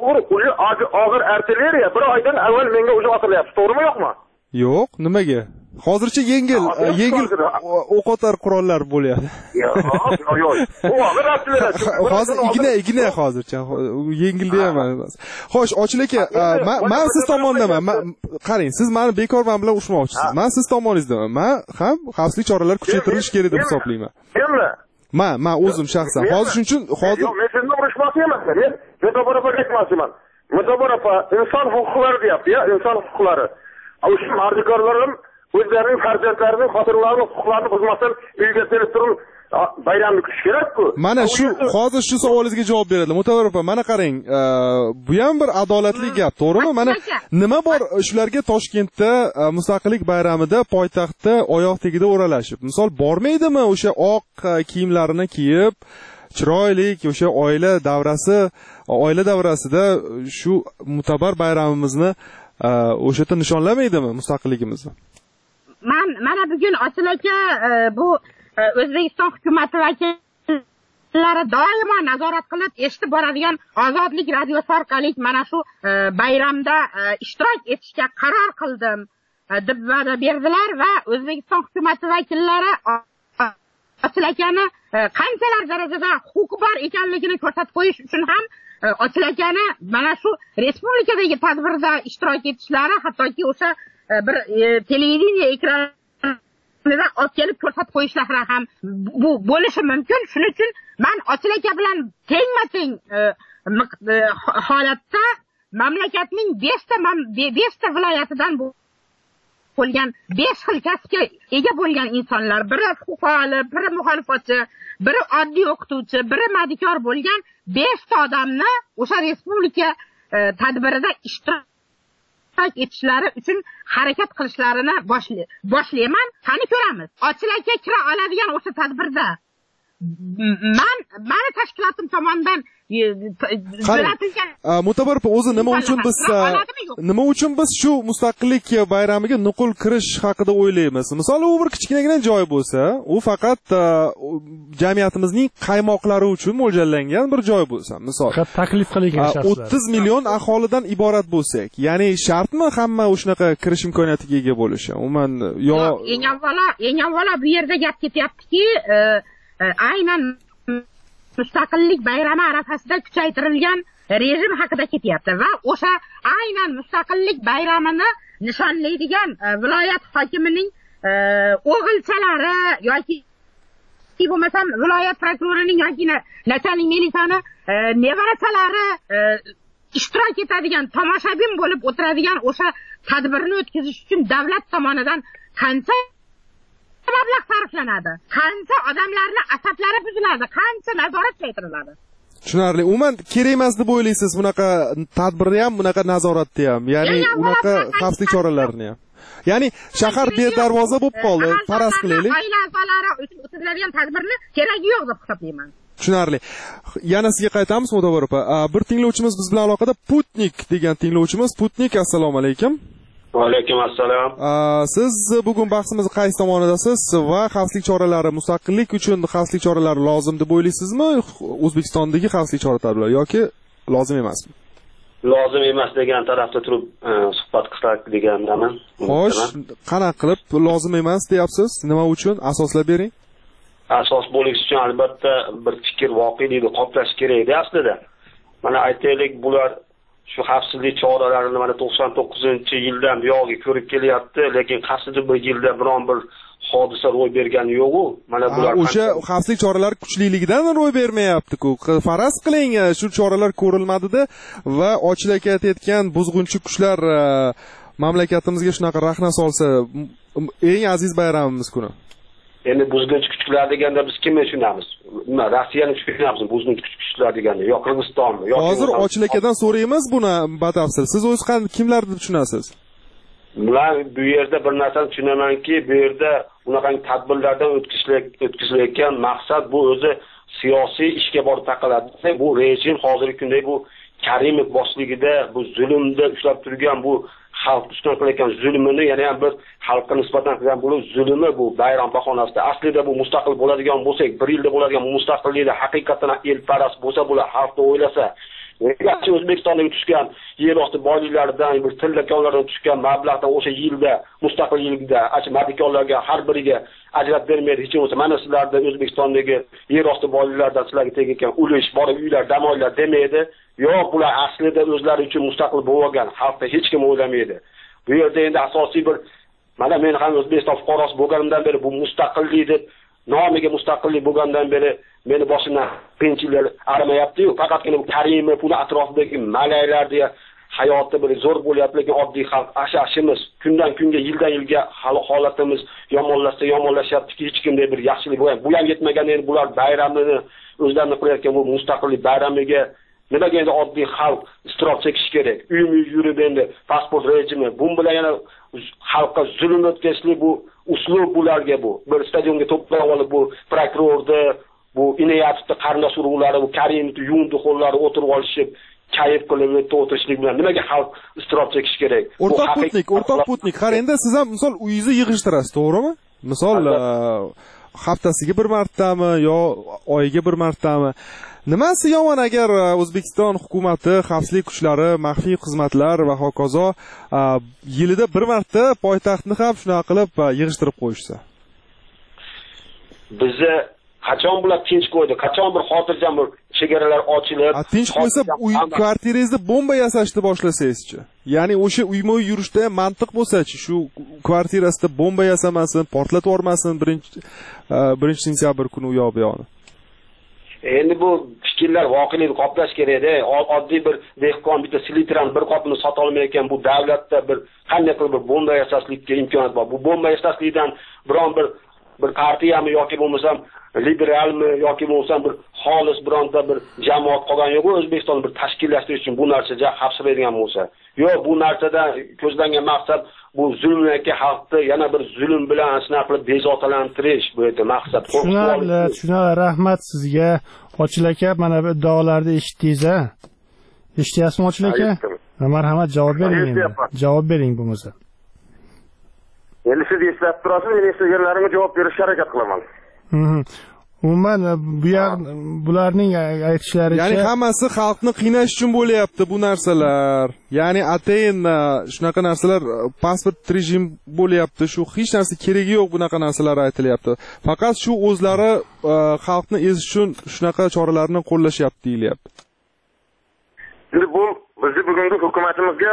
og'ir artilleriya bir oydan avval menga o'zi otilyapti, to'g'rimi yo'qmi? Yo'q, nimaga? Hozircha yengil o'q otar qurollar bo'lyapti. Yo'q. Bu hozir igna hozircha yengilda ham emas. Xo'sh, Ochil aka, men siz tomondaman. Qarang, siz meni bekorman bilan ushmoqchisiz. Men siz tomoningizdaman. Men ham xavfsizlik choralari kuchaytirilishi kerak deb hisoblayman. Kimmi? Men o'zim shaxsan. Hozir shuning uchun Yo'q, men sizni urishmoqchi emasman. Men Mudobara aytmoqchiman. Mudobara inson huquqlari deyapti-ya, inson huquqlari. O'sha mardikorlarim o'zlarining farzandlarining, xotinlarining huquqlarini buzmasdan uyga kelib turib bayramni kutish kerak-ku. Mana hozir shu savolingizga javob beradilar. Mutavar opa, mana qarang, bu ham bir adolatli gap, to'g'rimi? Mana nima bor shularga Toshkentda Mustaqillik bayramida poytaxtda oyoq tagida o'ralashib. Misol bormaydimi o'sha oq kiyimlarini kiyib, chiroyli o'sha oila davrasida shu Mutabar bayramimizni o'sha yerda nishonlamaydimi mustaqilligimizni? Mana bugun Ochil aka bu O'zbekiston hukumati vakillari doimo nazorat qilib eshitib boradigan Ozodlik radiosi orqali mana shu bayramda ishtirok etishga qaror qildim deb va'da berdilar va O'zbekiston hukumati vakillari Ochil akani qanchalar darajada huquqi bor ekanligini ko'rsatib qo'yish uchun ham Ochil akani mana shu respublikadagi tadbirda ishtirok etishlari, hattoki o'sha bir televideniya ekranida olib kelib ko'rsatib qo'yishlari ham bu bo'lishi mumkin. Shuning uchun men Ochil aka bilan tengma-teng holatda mamlakatning 5 ta viloyatidan bo'lgan 5 xil kasbga ega bo'lgan insonlar, biri fuqaro, biri muxolifatchi, biri oddiy o'qituvchi, biri madikor bo'lgan 5 ta odamni o'sha respublika tadbirida ishtirok etishlari uchun harakat qilishlarini boshlayman. Qani ko'ramiz. Ochil aka kira oladigan o'sha tadbirda mani tashkilotim tomonidan Mutabar o'zi nima uchun biz shu mustaqillik bayramiga nuqul kirish haqida o'ylaymiz? Misol, u bir kichkinagina joy bo'lsa, u faqat jamiyatimizning qaymoqlari uchun mo'ljallangan bir joy bo'lsa, misol taklif qilingan shaxslar 30 million aholidan iborat bo'lsak, ya'ni shartmi hamma o'shanaqa kirish imkoniyatiga ega bo'lishi? Umuman eng avvalo bu yerda gap ketyaptiki, aynan mustaqillik bayrami arafasida kuchaytirilgan rejim haqida ketyapti va o'sha aynan mustaqillik bayramini nishonlaydigan viloyat hokimining o'g'ilchalari yoki bo'lmasam viloyat prokurorining yoki nachalnik militsiyani nevarachalari ishtirok etadigan, tomoshabin bo'lib o'tiradigan o'sha tadbirni o'tkazish uchun davlat tomonidan qancha mablag' sarflanadi, qancha odamlarni asablari buziladi, qancha nazorat kuchaytiriladi. Tushunarli. Umuman kerak emas deb o'ylaysiz bunaqa tadbirni ham, bunaqa nazoratni ham, ya'ni unaqa xavfsizlik choralarini ham. Ya'ni shahar bedarvoza bo'lib qoldi, faraz qilaylik. Oila a'zolari uchun o'tkaziladigan tadbirni keragi yo'q deb hisoblayman. Tushunarli. Yana sizga qaytamiz, Mutabar opa. Bir tinglovchimiz biz bilan aloqada, Putnik degan tinglovchimiz. Putnik, assalomu alaykum. Va alaykum assalom. Siz bugun bahsimizni qaysi tomonidasiz va xavfsizlik choralari, mustaqillik uchun xavfsizlik choralari lozim deb o'ylaysizmi? O'zbekistondagi xavfsizlik choralari yoki lozim emasmi? Lozim emas degan tarafda turib suhbat qilsak degandaman. Xo'sh, qanaqa qilib lozim emas deyapsiz? Nima uchun? Asoslab bering. Asos bo'lish uchun albatta bir fikr voqelikni qoplash kerak aslida. Mana aytaylik, bular shu xavfsizlik choralarini mana 99-yildan buyog'i ko'rib kelyapti, lekin qaysidir bir yilda biron bir hodisa ro'y bergani yo'q-ku. Mana bular o'sha xavfsizlik choralari kuchliligidan ro'y bermayapti-ku. Faraz qiling, shu choralar ko'rilmadi-da va Ochil aka aytayotgan buzg'unchi kuchlar mamlakatimizga shunaqa rahna solsa, eng aziz bayramimiz kuni. Endi buzg'unchi kuchlar deganda biz kimni tushunamiz? Rossiyani tushunamiz, buzg'unchi kuchlar deganda, yo Qirg'izistonmi, yo hozir Ochil akadan so'raymiz buni batafsil. Siz o'zingiz kimlarni tushunasiz? Men bu yerda bir narsani tushunamanki, bu yerda bunaqangi tadbirlardan o'tkazilayotgan maqsad bu o'zi siyosiy ishga borib taqaladi. Bu rejim hozirgi kunda bu Karimov boshligida bu zulmda ushlab turgan bu xalq ustidan qilayotgan zulmini, ya'ni ham bir xalqqa nisbatan qilgan bu zulmi bu bayram bahonasida. Aslida bu mustaqil bo'ladigan bo'lsak, bir yilda bo'ladigan mustaqillikda haqiqatan elparast bo'lsa, bular xalqni o'ylasa, Garchi O'zbekistonga tushgan yer osti boyliklaridan, bir tillakonlardan tushgan mablag'dan o'sha yilda, mustaqil yilda, madikonlarga har biriga ajratib bermaydi hech bo'lmasa. Mana sizlarda O'zbekistondagi yer osti boyliklaridan sizlarga tegayotgan ulush, borib uylar, dam oylar demaydi. Yo'q, bular aslida o'zlari uchun mustaqil bo'lgan, xalqni hech kim o'ylamaydi. Bu yerda endi asosiy bir mana men ham O'zbekiston fuqarosi bo'lganimdan beri bu mustaqillik deb nomiga mustaqillik bo'lgandan beri meni boshimdan qiyinchiliklar arimayapti-yu, faqatgina bu Karimov uni atrofidagi malaklarga hayoti bir zo'r bo'lyapti, lekin oddiy xalq ashashimiz kundan kunga, yildan yilga holatimiz yomonlashyapti, hech kimda bir yaxshilik bo'lmayapti. Bu ham yetmagan endi bular bayramini o'zlarini qilayotgan bu mustaqillik bayramiga nimaga endi oddiy xalq iztirob chekish kerak? Uymi yurib endi pasport rejimi, bu bilan yana xalqqa zulm o'tkazishlik bu uslub bularga bu. Bir stadionga to'plab olib bu prokurorni, bu Inoyatovni qarindosh urug'lari, bu Karimovni yundi qo'llari o'tirib olishib, kayf qilib o'tirishlik bilan nimaga xalq iztirob chekish kerak? O'rtoq Putnik, qarang endi siz ham misol uyingizni yig'ishtirasiz, to'g'rimi? Misol haftasiga bir martami yo oyiga bir martami? Nimasi yomon agar O'zbekiston hukumati, xavfsizlik kuchlari, maxfiy xizmatlar va hokazo yilida bir marta poytaxtni ham shunaqa qilib yig'ishtirib qo'yishsa? Bizni qachon bular tinch qo'ydi? Qachon bir xotirjam bir chegaralar ochilib, tinch qo'ysa uy kvartirangizni bomba yasashni boshlasangiz-chi. Ya'ni o'sha uyma-uy yurishda ham mantiq bo'lsa-chi, shu kvartirasida bomba yasamasin, portlatib yormasin 1-sentyabr kuni u yoq bu yoqni. Endi bu fikrlar voqelikni qoplash kerak-da. Oddiy bir dehqon bitta silitran bir qopni sota olmayotgan bu davlatda bir qanday qilib bir bomba yasashlikka imkoniyat bor. Bu bomba yasashlikdan biron bir partiyami yoki bo'lmasam liberalmi yoki bo'lmasam bir xolis bironta bir jamoat qolgan yo'q. O'zbekiston bir tashkillashtirish uchun bu narsaga xavfsiraydigan bo'lsa. Yo'q, bu narsadan ko'zlangan maqsad bu zulmdagi xalqni yana bir zulm bilan shunaqa qilib bezovtalantirish bu yerda maqsad. Tushunarli, rahmat sizga. Ochil aka, mana bu iddaolarni eshitdingiz-a? Eshityapsizmi Ochil aka? Marhamat, javob bering endi. Javob bering bo'lmasa. Endi siz eslab turasiz, men eslaganlarimga javob berishga harakat qilaman. Umuman bularning aytishlaricha, ya'ni hammasi xalqni qiynash uchun bo'lyapti bu narsalar. Ya'ni atayin shunaqa narsalar pasport rejim bo'lyapti, shu hech narsa keragi yo'q bunaqa narsalar aytilyapti. Faqat shu o'zlari xalqni ezish uchun shunaqa choralarni qo'llashyapti deyilyapti. Endi bu bizni bugungi hukumatimizga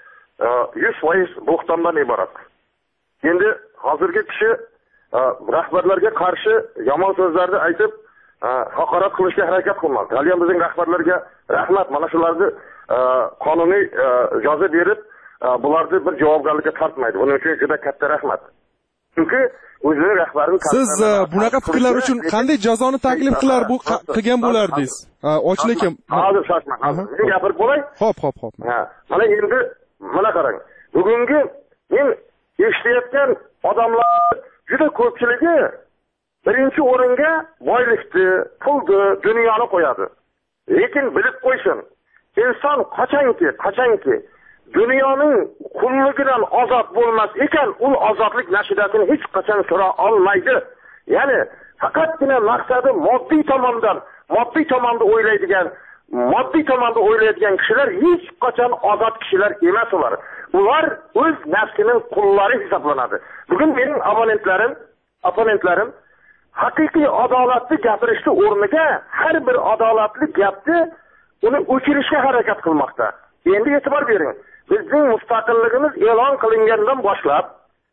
100% bo'xtondan iborat. Endi hozirgi kishi rahbarlarga qarshi yomon so'zlarni aytib, haqorat qilishga harakat qilmoqda. Hali ham bizning rahbarlarga rahmat, mana shularni qonuniy jazo berib, bularni bir javobgarlikka tortmaydi. Buning uchun juda katta rahmat. Chunki o'zining rahbarini siz bunaqa fikrlar uchun qanday jazoni taklif qilar bu qilgan bo'lardingiz? Ochil aka. Hozir shoshma. Men gapirib bo'lay? Xo'p. Mana endi mana qarang. Bugungi men eshitayotgan odamlar juda ko'pchiligi birinchi o'ringa boylikni, pulni, dunyoni qo'yadi. Lekin bilib qo'ysin, inson qachonki dunyoning qulligidan ozod bo'lmas ekan, u ozodlik nashidasini hech qachon sura olmaydi. Ya'ni faqatgina maqsadi moddiy tomonda o'ylaydigan kishilar hech qachon ozod kishilar emas ular. Ular o'z nafsining qullari hisoblanadi. Bugun mening opponentlarim haqiqiy adolatni gapirishni o'rniga har bir adolatli gapni uni o'chirishga harakat qilmoqda. Endi e'tibor bering. Bizning mustaqilligimiz e'lon qilingandan boshlab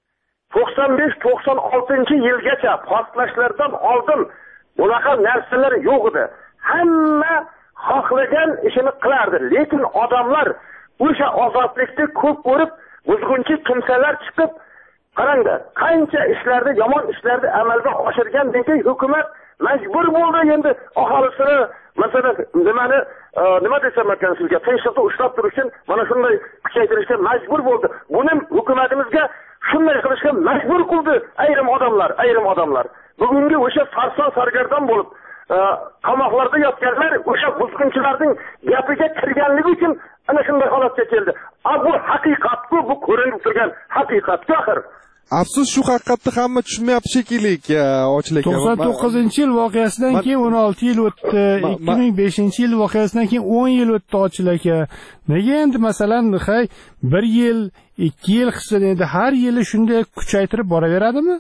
95-96-yilgacha portlashlardan oldin bunaqa narsalar yo'q edi. Hamma xohlagan ishini qilardi, lekin odamlar o'sha ozodlikni ko'p ko'rib, buzg'unchi kimsalar chiqib, qarangda, qancha ishlarni, yomon ishlarni amalga oshirgandan keyin hukumat majbur bo'ldi endi aholisini, masalan, nima desam ekan sizga, tinchlikni ushlab turish uchun mana shunday kuchaytirishga majbur bo'ldi. Buni hukumatimizga shunday qilishga majbur qildi ayrim odamlar. Bugungi o'sha sarson sargardon bo'lib qamoqlarda yotganlar o'sha buzg'unchilarning gapiga kirganligi uchun ana shunday holatga keldi. Bu haqiqat-ku, bu ko'rinib turgan haqiqat-ku axir. Afsus, shu haqiqatni hamma tushunmayapti shekilli, Ochil aka. 99-yil voqeasidan keyin 16 yil o'tdi, 2005-yil voqeasidan keyin 10 yil o'tdi Ochil aka. Nega endi masalan, 1 yil, 2 yil qilsa endi har yili shunday kuchaytirib boraveradimi?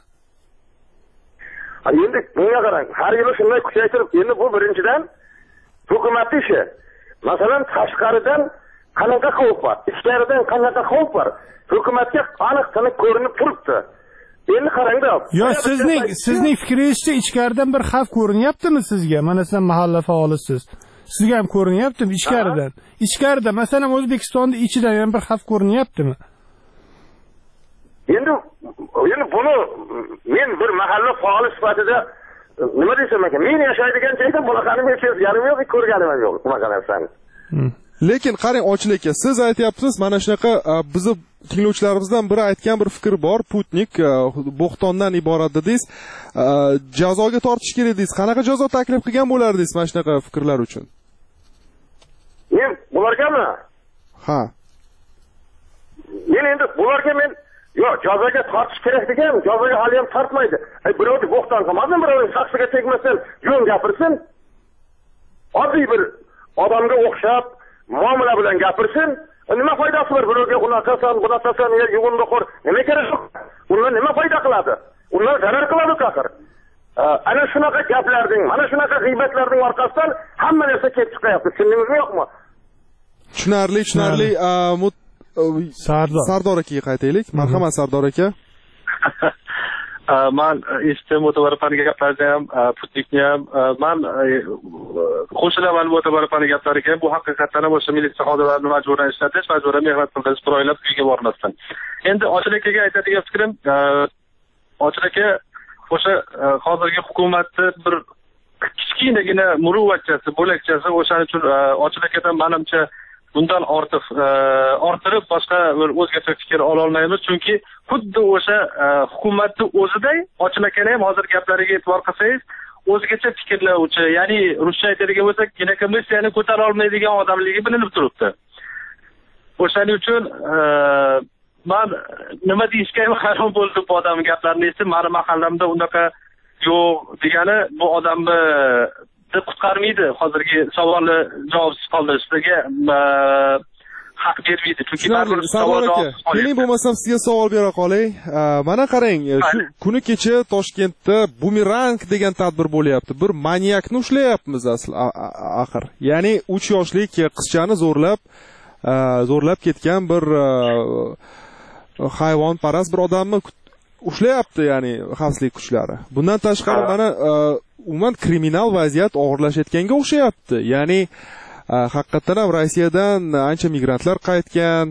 Endi bunga qarang, har yili shunday kuchaytirib, endi bu birinchidan hukumat ishi. Masalan, tashqaridan qanaqa xavf bor, ichkaridan qanaqa xavf bor, hukumatga aniq taniq ko'rinib turibdi. Endi qarangda. Yo, sizning fikringizcha ichkaridan bir xavf ko'rinyaptimi sizga? Mana siz mahalla faolisiz. Sizga ham ko'rinyaptimi ichkaridan? Ichkarida, masalan, O'zbekistonning ichidan ham bir xavf ko'rinyaptimi? Endi buni men bir mahalla faoli sifatida nima desam ekan, men yashaydigan joyda bunaqani men sezganim yo'q, ko'rganim ham yo'q bunaqa narsani. Lekin qarang Ochil aka, siz aytyapsiz, mana shunaqa bizni tinglovchilarimizdan biri aytgan bir fikr bor, Putnik bo'xtondan iborat dedingiz, jazoga tortish kerak dedingiz. Qanaqa jazo taklif qilgan bo'lardingiz mana shunaqa fikrlar uchun? Men bulargami? Ha. Men endi bularga yo'q, jazoga tortish kerak degan, jazoga hali ham tortmaydi. Birovni bo'xton qilmasin, birovning shaxsiga tegmasin, yo'q gapirsin. Oddiy bir odamga o'xshab muomala bilan gapirsin. Nima foydasi bor birovga unaqasan, bunaqasan, yug'inda xor, nima kerak? Unlar nima foyda qiladi? Ular zarar qiladi axir. Ana shunaqa gaplarning, mana shunaqa g'iybatlarning orqasidan hamma narsa kelib chiqyapti. Tushundingizmi yo'qmi? Tushunarli. Sardor akaga qaytaylik. Marhamat Sardor aka. Men eshitdim o'tabarapani gaplarni ham, Putnikni ham, men qo'shilaman o'tabarapani gaplariga. Bu haqiqatdan ham o'sha militsiya xodimlarini majburan ishlatish, majburan mehnat qildirish, bir oylab uyga bormasdan. Endi Ochil akaga aytadigan fikrim, Ochil aka o'sha hozirgi hukumatni bir kichkinagina muruvvatchasi, bo'lakchasi, o'shaning uchun Ochil akadan menimcha bundan orttirib boshqa bir o'zgacha fikr ola olmaymiz, chunki xuddi o'sha hukumatning o'ziday Ochil akani ham hozir gaplariga e'tibor qilsangiz, o'zgacha fikrlovchi, ya'ni ruscha aytadigan bo'lsak, kinokomissiyani ko'tara olmaydigan odamligi bilinib turibdi. O'shaning uchun men nima deyishga hayron bo'ldim bu odam gaplarini eshitib, meni mahallamda unaqa yo'q degani bu odamni qutqarmaydi, hozirgi savolni javobsiz qoldirishga haq bermaydi, chunki savol aka, keling bo'lmasam sizga savol bera qolay. Mana qarang, shu kuni kecha Toshkentda Bumerang degan tadbir bo'lyapti. Bir manyakni ushlayapmiz axir. Ya'ni 3 yoshlik qizchani zo'rlab ketgan bir hayvonparast bir odamni ushlayapti, ya'ni xavfsizlik kuchlari. Bundan tashqari mana umuman kriminal vaziyat og'irlashayotganga o'xshayapti. Ya'ni haqiqatan ham Rossiyadan ancha migrantlar qaytgan,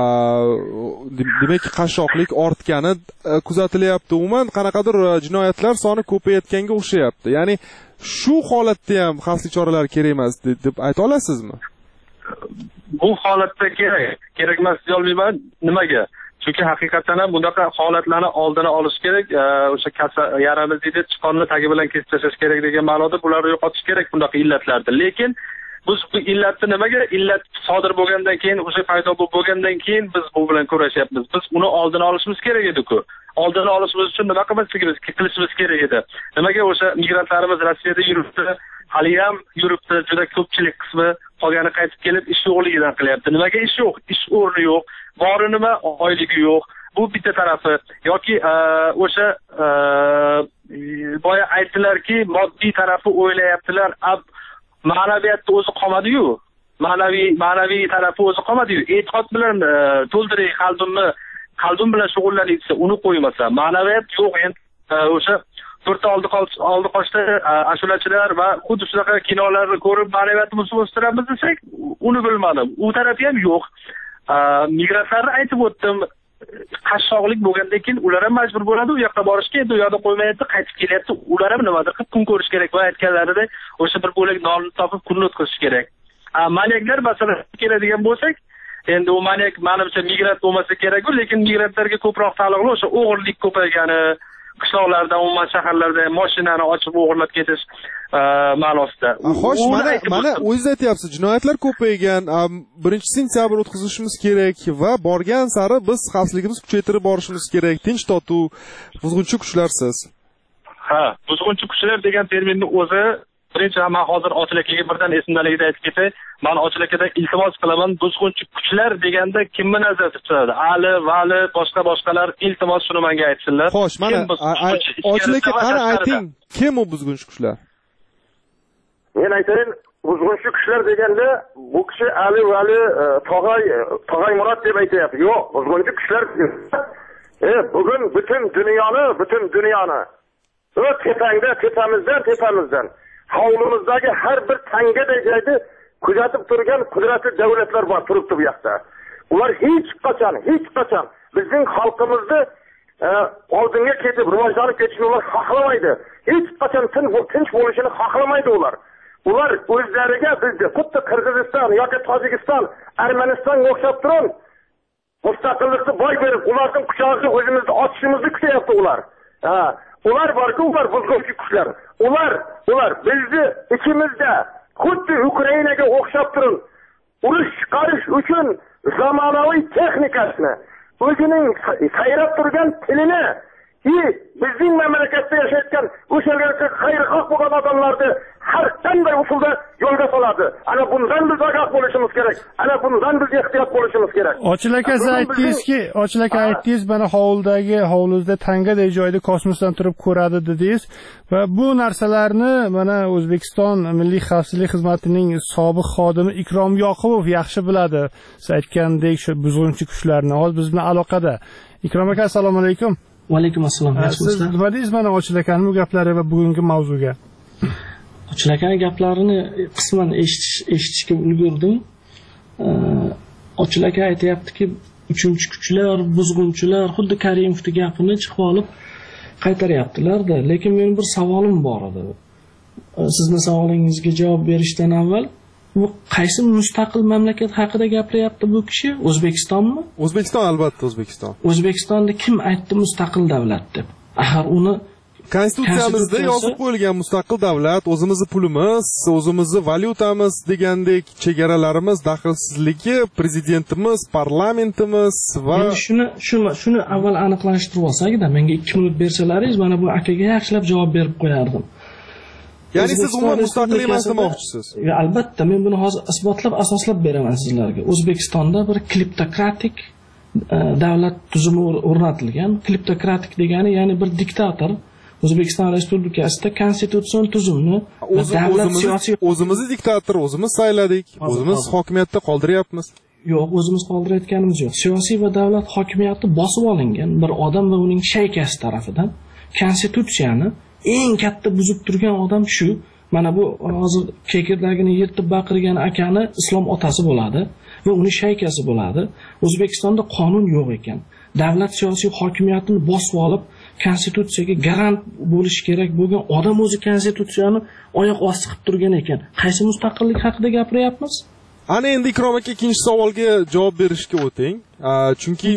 demak qashshoqlik ortgani kuzatilyapti. Umuman qanaqadir jinoyatlar soni ko'payayotganga o'xshayapti. Ya'ni shu holatda ham xavfsizlik choralari kerak emas deb ayta olasizmi? Bu holatda kerak emas deya olmayman. Nimaga? Chunki haqiqatan ham bunaqa holatlarni oldini olish kerak, o'sha yaramiz deydi, chiqonni tagi bilan kesib tashlash kerak degan ma'noda bularni yo'qotish kerak bunaqa illatlarni. Lekin biz bu illatni nimaga? Illat sodir bo'lgandan keyin, o'sha paydo bo'lgandan keyin biz bu bilan kurashyapmiz. Biz uni oldini olishimiz kerak edi-ku. Oldini olishimiz uchun nima qilishimiz kerak edi? Nimaga o'sha migrantlarimiz Rossiyada yuribdi, hali ham yuribdi, juda ko'pchilik qismi qolgani qaytib kelib ish yo'qligidan qilyapti. Nimaga ish yo'q? Ish o'rni yo'q. Bori nima? Oyligi yo'q. Bu bitta tarafi. Yoki o'sha boya aytdilarki, moddiy tarafi o'ylayaptilar. Ma'naviyatni o'zi qolmadi-yu. Ma'naviy tarafi o'zi qolmadi-yu. E'tiqod bilan to'ldiray qalbim bilan shug'ullanayotsa, uni qo'ymasa, ma'naviyat yo'q. Endi o'sha to'rtta oldi qoshda ashulachilar va xuddi shunaqa kinolarni ko'rib ma'naviyatimizni o'stiramiz desak, uni bilmadim. U tarafi ham yo'q. Migrantlarni aytib o'tdim. Qashshoqlik bo'lgandan keyin ular ham majbur bo'ladi u yoqqa borishga, endi u yoqda qo'ymayapti, qaytib kelyapti. Ular ham nimadir qilib kun ko'rish kerak va aytganlaridek o'sha bir bo'lak nonni topib kunni o'tkazish kerak. Manyaklar masalan keladigan bo'lsak, endi u manyak menimcha migrant bo'lmasa kerak-ku, lekin migrantlarga ko'proq taalluqli o'sha o'g'irlik ko'paygani, qishloqlarda, umuman shaharlarda mashinani ochib o'g'irlab ketish. ma'nosida. Xo'sh, mana o'zingiz aytyapsiz, jinoyatlar ko'paygan, 1-sentyabr o'tkazishimiz kerak va borgan sari biz xavfsizligimizni kuchaytirib borishimiz kerak. Tinch totuv, buzg'unchi kuchlarsiz. Ha, buzg'unchi kuchlar degan terminni o'zi birinchi men hozir Ochil akaga birdan esimdaligida aytib ketay. Men Ochil akadan iltimos qilaman, buzg'unchi kuchlar deganda kimni nazarda tutadi? Ali, Vali, boshqalar iltimos shuni menga aytsinlar. Xo'sh, mana Ochil aka qani ayting, kim u buzg'unchi kuchlar? Men aytayin, buzg'unchi kuchlar deganda bu kishi Ali, Vali, Tog'ay Murod deb aytayapti. Yo'q, buzg'unchi kuchlar bugun butun dunyoni tepamizdan hovlimizdagi har bir tangaday joyda kuzatib turgan qudratli davlatlar bor turibdi bu yoqda. Ular hech qachon bizning xalqimizni oldinga ketib rivojlanib ketishini ular xohlamaydi. Hech qachon tinch bo'lishini xohlamaydi ular. Ular o'zlariga bizni xuddi Qirg'iziston yoki Tojikiston, Armanistonga o'xshab turib mustaqillikni boy berib, ularning quchog'iga o'zimizni ochishimizni kutyapti ular. Ular borku, ular buzg'unchi kuchlar. Ular bizni ichimizda xuddi Ukrainaga o'xshab turib urush chiqarish uchun zamonaviy texnikasini, o'zining sayrab turgan tilini bizning mamlakatda yashayotgan o'shalarga xayrixoh bo'lgan odamlarni har qanday usulda yo'lga soladi. Ana bundan biz ogoh bo'lishimiz kerak. Ana bundan biz ehtiyot bo'lishimiz kerak. Ochil aka, siz aytdingiz, mana hovlingizda tangaday joyda kosmosdan turib ko'radi dedingiz va bu narsalarni mana O'zbekiston Milliy xavfsizlik xizmatining sobiq xodimi Ikrom Yoqubov yaxshi biladi. Siz aytgandek shu buzg'unchi kuchlarni hozir biz bilan aloqada. Ikrom aka, assalomu alaykum. Va alaykum assalom. Siz nima deysiz mana Ochil akaning bu gaplari va bugungi mavzuga? Ochil akaning gaplarini qisman eshitishga ulgurdim. Ochil aka aytayaptiki, uchinchi kuchlar, buzg'unchilar xuddi Karimovning gapini chiqib olib qaytaryaptilar-da. Lekin mening bir savolim bor edi. Sizning savolingizga javob berishdan avval, bu qaysi mustaqil mamlakat haqida gapiryapti bu kishi? O'zbekistonmi? O'zbekiston, albatta O'zbekiston. O'zbekistonda kim aytdi mustaqil davlat deb? Axir uni Konstitutsiyamizda yozib qo'yilgan mustaqil davlat, o'zimizning pulimiz, o'zimizning valyutamiz degandek chegaralarimiz, daxlsizligi, prezidentimiz, parlamentimiz va shuni avval aniqlashtirib olsak-da, menga 2 minut bersalaringiz, mana bu akaga yaxshilab javob berib qo'yardim. Ya'ni siz umuman mustaqil emas demoqchisiz. Albatta, men buni hozir isbotlab, asoslab beraman sizlarga. O'zbekistonda bir kleptokratik davlat tuzumi o'rnatilgan. Kleptokratik degani, ya'ni bir diktator O'zbekiston Respublikasida konstitutsion tuzumni davlat siyosiy o'zimizni diktator o'zimiz sayladik, o'zimiz hokimiyatda qoldiryapmiz. Yo'q, o'zimiz qoldirayotganimiz yo'q. Siyosiy va davlat hokimiyati bosib olingan bir odam va uning shaykasi tomonidan konstitutsiyani eng katta buzib turgan odam shu. Mana bu hozir kekirdagini yirtib baqirgan akani islom otasi bo'ladi va uning shaykasi bo'ladi. O'zbekistonda qonun yo'q ekan. Davlat siyosiy hokimiyatini bosib olib, konstitutsiyaga garant bo'lish kerak bo'lgan odam o'zi konstitutsiyani oyoq osti qilib turgan ekan. Qaysi mustaqillik haqida gapiryapmiz? Ana endi Ikrom aka ikkinchi savolga javob berishga o'ting. Chunki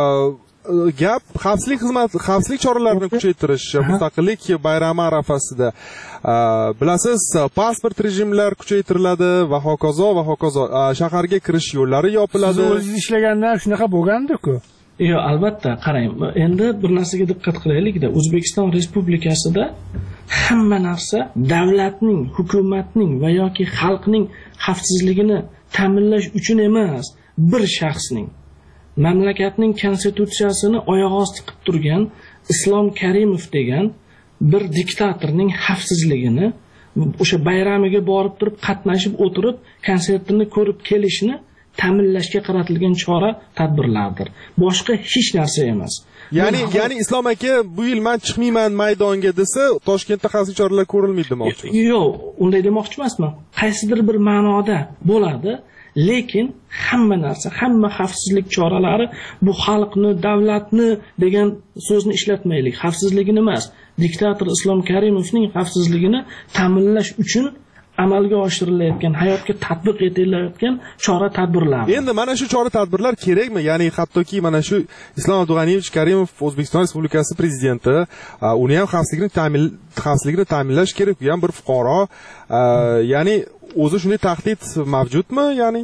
gap xavfsizlik choralarini kuchaytirish, mustaqillik bayrami arafasida. Bilasiz, pasport rejimlar kuchaytiriladi va hokazo. Shaharga kirish yo'llari yopiladi. Siz o'zingiz ishlaganda shunaqa bo'lgandi-ku. Yo'q, albatta, qarang. Endi bir narsaga diqqat qilaylik-da. O'zbekiston Respublikasida hamma narsa davlatning, hukumatning va yoki xalqning xavfsizligini ta'minlash uchun emas, bir shaxsning, mamlakatning konstitutsiyasini oyoq osti qilib turgan Islom Karimov degan bir diktatorning xavfsizligini o'sha bayramiga borib turib, qatnashib o'tirib, konsertini ko'rib kelishni ta'minlashga qaratilgan chora tadbirlardir. Boshqa hech narsa emas. Ya'ni Islom aka bu yil men chiqmayman maydonga desa, Toshkentda xavfsizlik choralari ko'rilmaydi demoqchisiz. Yo'q, unday demoqchi emasman. Qaysidir bir ma'noda bo'ladi, lekin hamma narsa, hamma xavfsizlik choralari bu xalqni, davlatni degan so'zni ishlatmaylik. Xavfsizligini emas, diktator Islom Karimovning xavfsizligini ta'minlash uchun amalga oshirilayotgan, hayotga tatbiq etilayotgan chora-tadbirlar. Endi mana shu chora-tadbirlar kerakmi? Ya'ni hattoki mana shu Islom Abdug'aniyevich Karimov O'zbekiston Respublikasi prezidenti, uni ham xavfsizligini ta'minlash kerak. U ham bir fuqaro. Ya'ni o'zi shunday tahdid mavjudmi? Ya'ni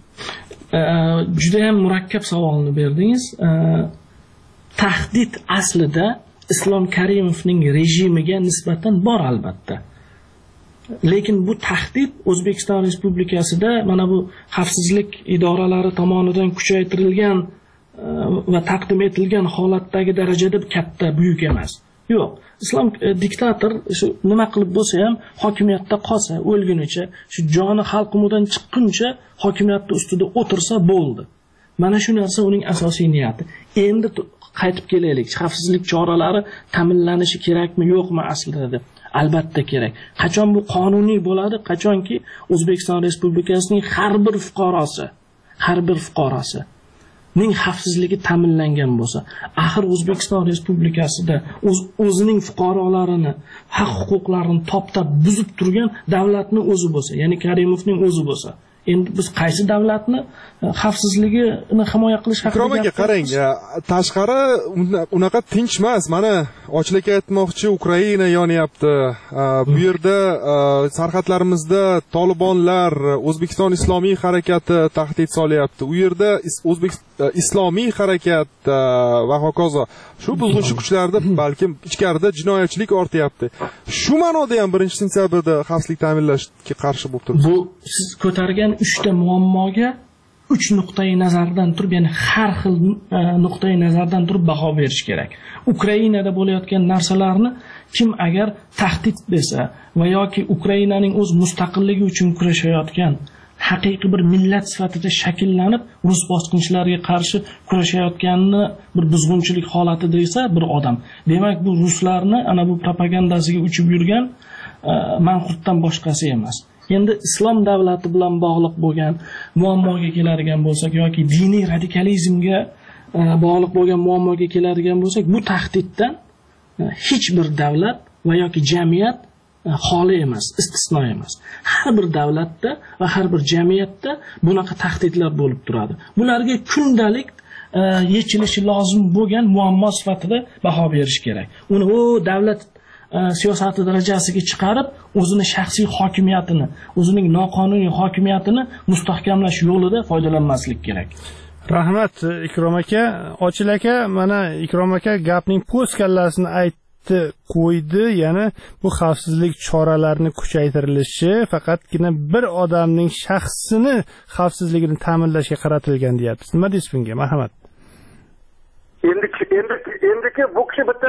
juda ham murakkab savolni berdingiz. Tahdid aslida Islom Karimovning rejimiga nisbatan bor albatta. Lekin bu tahdid O'zbekiston Respublikasida mana bu xavfsizlik idoralari tomonidan kuchaytirilgan va taqdim etilgan holatdagi darajada katta, buyuk emas. Yo'q, islom diktator shu nima qilib bo'lsa ham hokimiyatda qolsa, o'lgunicha, shu joni xalqimizdan chiqquncha hokimiyatda ustida o'tirsa bo'ldi. Mana shu narsa uning asosiy niyati. Endi qaytib kelaylik. Xavfsizlik choralari ta'minlanishi kerakmi, yo'qmi aslida deb. Albatta kerak. Qachon bu qonuniy bo'ladi? Qachonki O'zbekiston Respublikasining har bir fuqarosi ning xavfsizligi ta'minlangan bo'lsa, axir O'zbekiston Respublikasida o'zining fuqarolarini, haq-huquqlarini toptab buzib turgan davlatning o'zi bo'lsa, ya'ni Karimovning o'zi bo'lsa, endi biz qaysi davlatni xavfsizligini himoya qilish haqida Ikromaga qarang, tashqari unaqa tinch emas. Mana ochlik aytmoqchi, Ukraina yonyapti. Bu yerda sarhadlarimizda Tolibonlar, O'zbekiston Islomiy harakati tahdid solyapti. U yerda Islomiy harakat va hokazo. Shu buzg'unchi kuchlarda balkim ichkarida jinoyatchilik ortyapti. Shu ma'noda ham 1-sentyabrda xavfsizlik ta'minlashga qarshi bo'lib turibsiz. Bu siz ko'targan 3 ta muammoga 3 nuqtai nazardan turib, ya'ni har xil nuqtai nazardan turib baho berish kerak. Ukrainada bo'layotgan narsalarni kim agar tahdid desa va yoki Ukrainaning o'z mustaqilligi uchun kurashayotgan haqiqiy bir millat sifatida shakllanib, rus bosqinchilariga qarshi kurashayotganini bir buzg'unchilik holati desa bir odam. Demak, bu ruslarni ana bu propagandasiga uchib yurgan manqurtdan boshqasi emas. Endi islom davlati bilan bog'liq bo'lgan muammoga keladigan bo'lsak yoki diniy radikalizmga bog'liq bo'lgan muammoga keladigan bo'lsak, bu tahdiddan hech bir davlat va yoki jamiyat xoli emas, istisno emas. Har bir davlatda va har bir jamiyatda bunaqa tahdidlar bo'lib turadi. Bularga kundalik yechilishi lozim bo'lgan muammo sifatida baho berish kerak. Uni davlat siyosati darajasiga chiqarib, o'zini shaxsiy hokimiyatini, o'zining noqonuniy hokimiyatini mustahkamlash yo'lida foydalanmaslik kerak. Rahmat Ikrom aka. Ochil aka, mana Ikrom aka gapning po'st kallasini aytdi, qo'ydi. Ya'ni bu xavfsizlik choralarini kuchaytirilishi faqatgina bir odamning shaxsini xavfsizligini ta'minlashga qaratilgan deyapsiz. Nima deysiz bunga, marhamat? Endiki bu kishi bitta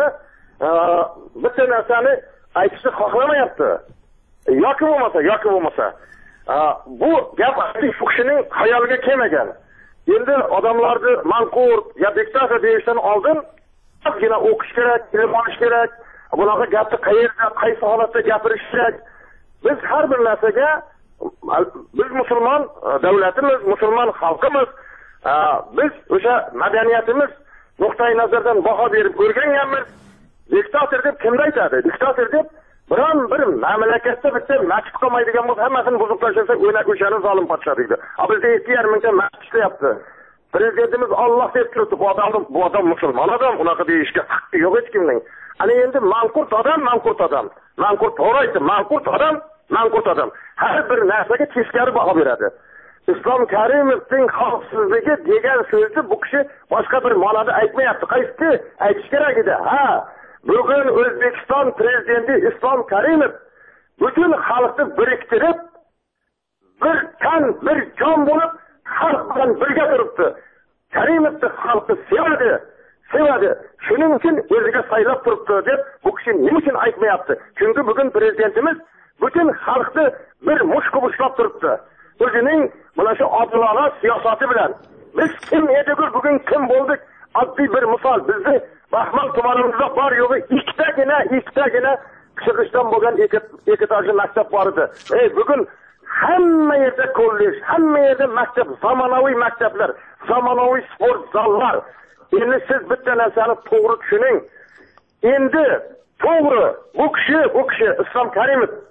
narsani aytishni xohlamayapti. Yoki bo'lmasa bu gap shu kishining xayoliga kelmagan. Endi odamlarni manqurt ya diktator deyishdan oldin ozgina o'qish kerak, ilm olish kerak. Bunaqa gapni qayerda, qaysi holatda gapirish kerak. Biz har bir narsaga biz musulmon davlatimiz, musulmon xalqimiz, biz o'sha madaniyatimiz nuqtai nazardan baho berib o'rganganmiz. Diktator deb kimni aytadi? Diktator deb biron bir mamlakatda bitta masjid qolmaydigan bo'lsa, hammasini buzib tashlasa, o'shani zolim podsho deydi. Bizda 2,5 mingta masjid ishlayapti. Prezidentimiz Alloh deb turibdi. Bu odam musulmon odam, unaqa deyishga haqqi yo'q hech kimning. Ana endi manqurt odam. Manqurt to'g'ri, manqurt odam. Har bir narsaga teskari baho beradi. Islom Karimovning xavfsizligi degan so'zni bu kishi boshqa bir ma'noda aytmayapti. Qaysi aytish kerak edi? Bugun O'zbekiston prezidenti Islom Karimov butun xalqni biriktirib, bir tan, bir jon bo'lib, xalq bilan birga turibdi. Karimovni xalqi sevadi. Shuning uchun o'ziga saylab turibdi deb bu kishi nima uchun aytmayapti? Chunki bugun prezidentimiz butun xalqni bir mushqib ushlab turibdi. O'zining mana shu odilona siyosati bilan. Biz kim edik, bugun kim bo'ldik? Oddiy bir misol, bizni Baxmal tumanimizda bor yo'g'i ikkitagina chiqishdan bo'lgan ekitajli maktab bor edi. Bugun hamma yerda kollej, hamma yerda maktab, zamonaviy maktablar, zamonaviy sport zallar. Endi siz bitta narsani to'g'ri tushuning. Endi to'g'ri bu kishi Islom Karimov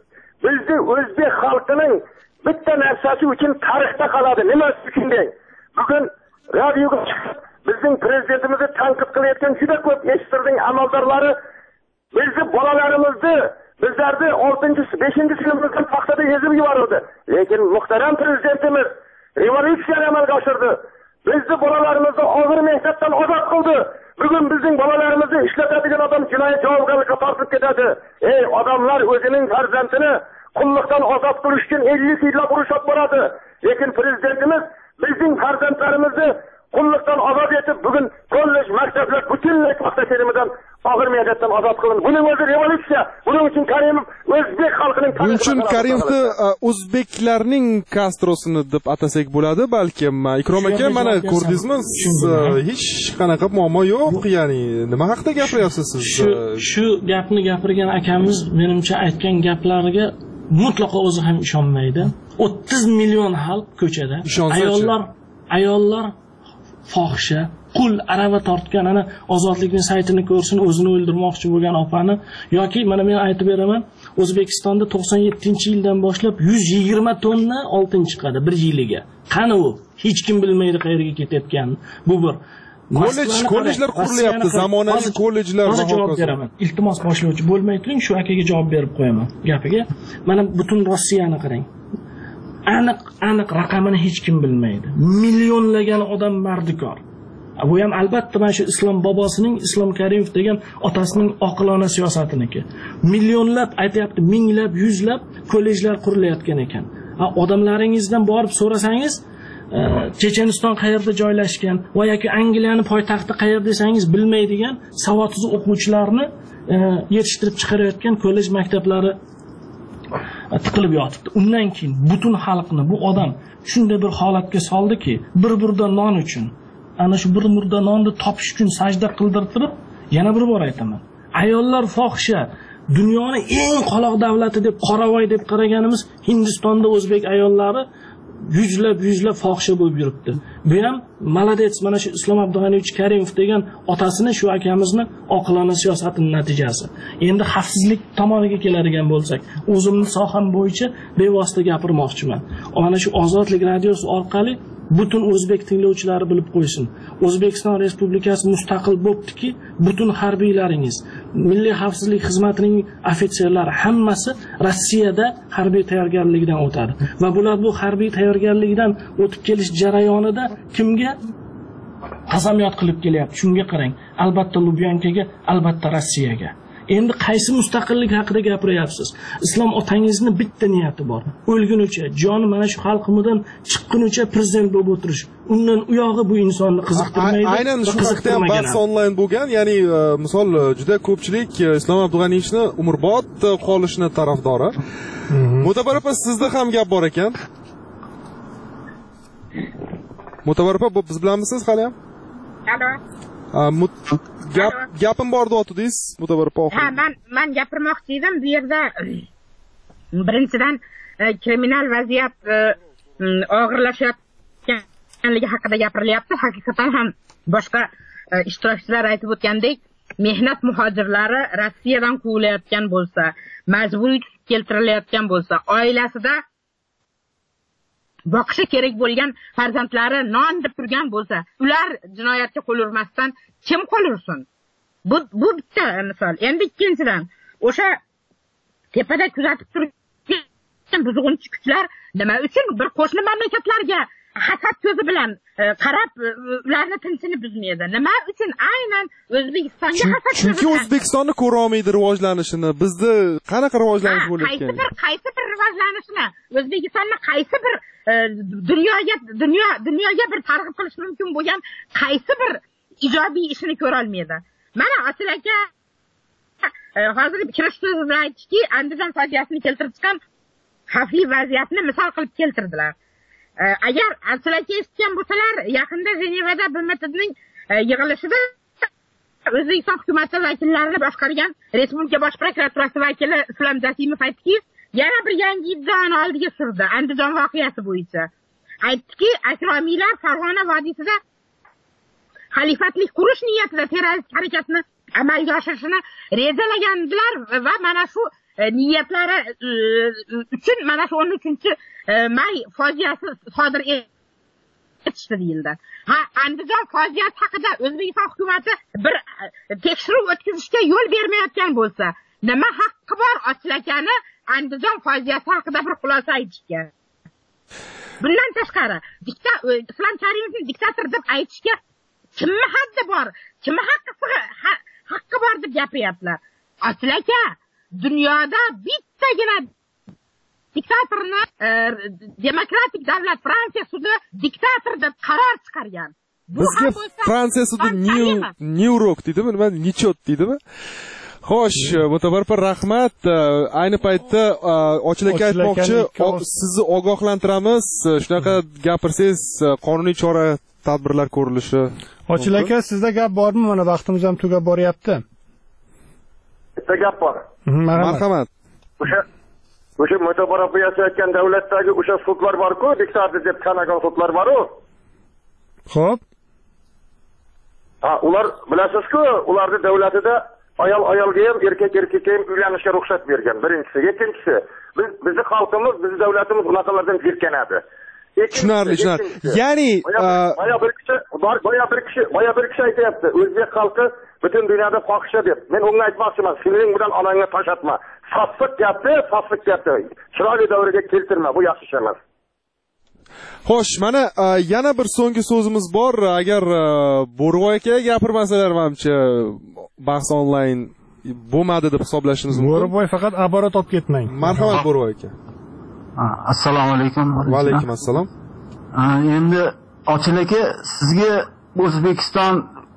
bizni o'zbek xalqining bitta narsasi uchun tarixda qoladi. Nima uchun deng? Bugun radioga chiqib bizning prezidentimizni tanqid qilayotgan juda ko'p eshitirding amaldorlari bizni bolalarimizni bizlarni 6-5-sinfimizdan paxtada ezib yubordi. Lekin muhtaram prezidentimiz revolyutsiyani amalga oshirdi. Bizni bolalarimizni og'ir mehnatdan ozod qildi. Bugun bizning bolalarimizni ishlatadigan odam jinoyat javobgarlikka tortib ketadi. Ey odamlar o'zining farzandini qulluqdan ozod qilish uchun 50 yillab urushib boradi. Lekin prezidentimiz bizning farzandlarimizni qulluqdan ozod etib, bugun kollej, maktablar butunlay paxta terimidan og'ir mehnatdan ozod qilindi. Buning o'zi revolyutsiya. Buning uchun Karimov o'zbek xalqining buning uchun Karimovni o'zbeklarning Kastrosini deb atasak bo'ladi, balkim. Ikrom aka, mana ko'rdingizmi, hech qanaqa muammo yo'q, ya'ni nima haqida gapiryapsiz siz? Shu gapni gapirgan akamiz menimcha aytgan gaplariga mutlaqo o'zi ham ishonmaydi. 30 million xalq ko'chada. Ayollar fohisha, qul arava tortgan, ana Ozodlikning saytini ko'rsin, o'zini o'ldirmoqchi bo'lgan opani yoki mana men aytib beraman, O'zbekistonda 97-yildan boshlab 120 tonna oltin chiqadi bir yiliga. Qani u? Hech kim bilmaydi qayerga ketayotganini. Bu bir kollejlar qurilyapti, zamonaviy kollejlar. Hozir javob beraman. Iltimos boshlovchi bo'lmay turing, shu akaga javob berib qo'yaman gapiga. Mana butun Rossiyani qarang. Aniq raqamini hech kim bilmaydi. Millionlagan odam mardikor. Bu ham albatta mana shu Islom bobosining, Islom Karimov degan otasining oqilona siyosatiniki. Millionlab, aytayapti, minglab, yuzlab kollejlar qurilayotgan ekan. Odamlaringizdan borib so'rasangiz, Checheniston qayerda joylashgan va yoki Angliyaning poytaxti qayerda desangiz bilmaydigan savodsiz o'quvchilarni yetishtirib chiqarayotgan kollej maktablari tiqilib yotibdi. Undan keyin butun xalqni bu odam shunday bir holatga soldiki, bir burda non uchun, ana shu bir burda nonni topish uchun sajda qildirtirib, yana bir bor aytaman. Ayollar fohisha, dunyoni eng qoloq davlati deb, qoravoy deb qaraganimiz Hindistonda o'zbek ayollari yuzlab fohisha bo'lib yuribdi. Bu ham maladets, mana shu Islom Abdug'aniyevich Karimov degan otasini, shu akamizni oqilona siyosatining natijasi. Endi xavfsizlik tomoniga keladigan bo'lsak, o'zimning soham bo'yicha bevosita gapirmoqchiman. Mana shu Ozodlik radiosi orqali butun o'zbek tinglovchilari bilib qo'ysin. O'zbekiston Respublikasi mustaqil bo'libdiki, butun harbiylaringiz, Milliy xavfsizlik xizmatining ofitserlari hammasi Rossiyada harbiy tayyorgarlikdan o'tadi. Va bular bu harbiy tayyorgarlikdan o'tib kelish jarayonida kimga qasamyod qilib kelyapti? Shunga qarang. Albatta Lubyankaga, albatta Rossiyaga. Endi qaysi mustaqillik haqida gapiryapsiz? Islom otangizni bitta niyati bor. O'lgunicha, joni mana shu xalqimizdan chiqqunicha prezident bo'lib o'tirish. Undan u yog'i bu insonni qiziqtirmaydi. Aynan shu haqda ham bahs onlayn bo'lgan. Ya'ni misol juda ko'pchilik Islom Abdug'aniyevichni umrbod qolishini tarafdori. Mo'tabar opa, sizda ham gap bor ekan. Mo'tabar opa, biz bilanmisiz hali ham? Alo. Gapim bor deyotdingiz, Mo'tabar opa. Ha, men gapirmoqchi edim. Bu yerda birinchidan kriminal vaziyat og'irlashayotganligi haqida gapirilyapti. Haqiqatan ham boshqa ishtirokchilar aytib o'tgandek, mehnat muhojirlari Rossiyadan quvilayotgan bo'lsa, majburiy keltirilayotgan bo'lsa, oilasida boqishi kerak bo'lgan farzandlari non deb turgan bo'lsa, ular jinoyatga qo'l urmasdan kim qo'l ursin? Bu bitta misol. Endi ikkinchidan, o'sha tepada kuzatib turgan buzg'unchi kuchlar nima uchun bir qo'shni mamlakatlarga hasad ko'zi bilan qarab ularni tinchini buzmaydi? Nima uchun aynan O'zbekistonga hasad ko'zi? Chunki O'zbekistonni ko'ra olmaydi rivojlanishini. Bizda qanaqa rivojlanish bo'layotgan? Qaysi bir rivojlanishni, O'zbekistonni qaysi bir dunyoga bir targ'ib qilish mumkin bo'lgan qaysi bir ijobiy ishini ko'ra olmaydi? Mana Asil aka hozir kirish so'zida aytdiki, Andijon fojiasini keltirib chiqqan xavfli vaziyatni misol qilib keltirdilar. Agar Asil aka eshitgan bo'lsalar, yaqinda Jenevada BMTning yig'ilishida O'zbekiston hukumati vakillarini boshqargan Respublika bosh prokuraturasi vakili Islom Jasimov aytdiki, yana bir yangi iddaoni oldiga surdi Andijon voqeasi bo'yicha. Aytdiki, akromiylar Farg'ona vodiysida xalifatlik qurish niyatida terrorist harakatni amalga oshirishni rejalagandilar va mana shu niyatlari uchun mana shu 13-may fojiasi sodir etishdi deyildi. Andijon fojiasi haqida O'zbekiston hukumati bir tekshiruv o'tkazishga yo'l bermayotgan bo'lsa, nima haqqi bor Ochilakani Andijon fojiasi haqida bir xulosa aytishga? Bundan tashqari, Islom Karimovni diktator deb aytishga kimni haddi bor, kimni haqqi bor deb gapiryaptilar. Ochilaka, dunyoda bittagina diktatorni demokratik davlat Fransiya sudi diktator deb qaror chiqargan. Bizga Fransiya sudi New York deydimi, nima Nichot deydimi? Xo'sh, Mutabarpar rahmat. Ayni paytda Ochilaka aytmoqchi, sizni ogohlantiramiz. Shunaqa gapirsangiz, qonuniy chora tadbirlar ko'rilishi. Ochilaka, sizda gap bormi? Mana vaqtimiz ham tugab boryapti. Bitta gap bor. Marhamat. O'sha Mutabarpar yashayotgan davlatdagi o'sha sudlar bor-ku, diktator deb tanagan sudlar bor-ku. Xo'p. Ular bilasiz-ku, ularning davlatida ayolga ham, erkakka ham uylanishga ruxsat bergan. Birinchisi, ikkinchisi, bizning xalqimiz, bizning davlatimiz bunaqalardan jirkanadi. Tushunarli. Ya'ni boya bir kishi aytayapti, o'zbek xalqi butun dunyoda fohisha deb. Men unga aytmoqchiman, sening bilan onangga tashatma. Sassiq gapni. Chiroyli davriga keltirma, bu yaxshi ish emas. Xo'sh, mana yana bir so'nggi so'zimiz bor. Agar Bo'rvoy aka gapirmasalar menimcha bahs onlayn bo'lmadi deb hisoblashimiz mumkin. Bo'rvoy faqat aborot olib ketmang. Marhamat Bo'rvoy aka. Assalomu alaykum. Va alaykum assalom. Endi Ochilaka, sizga O'zbekiston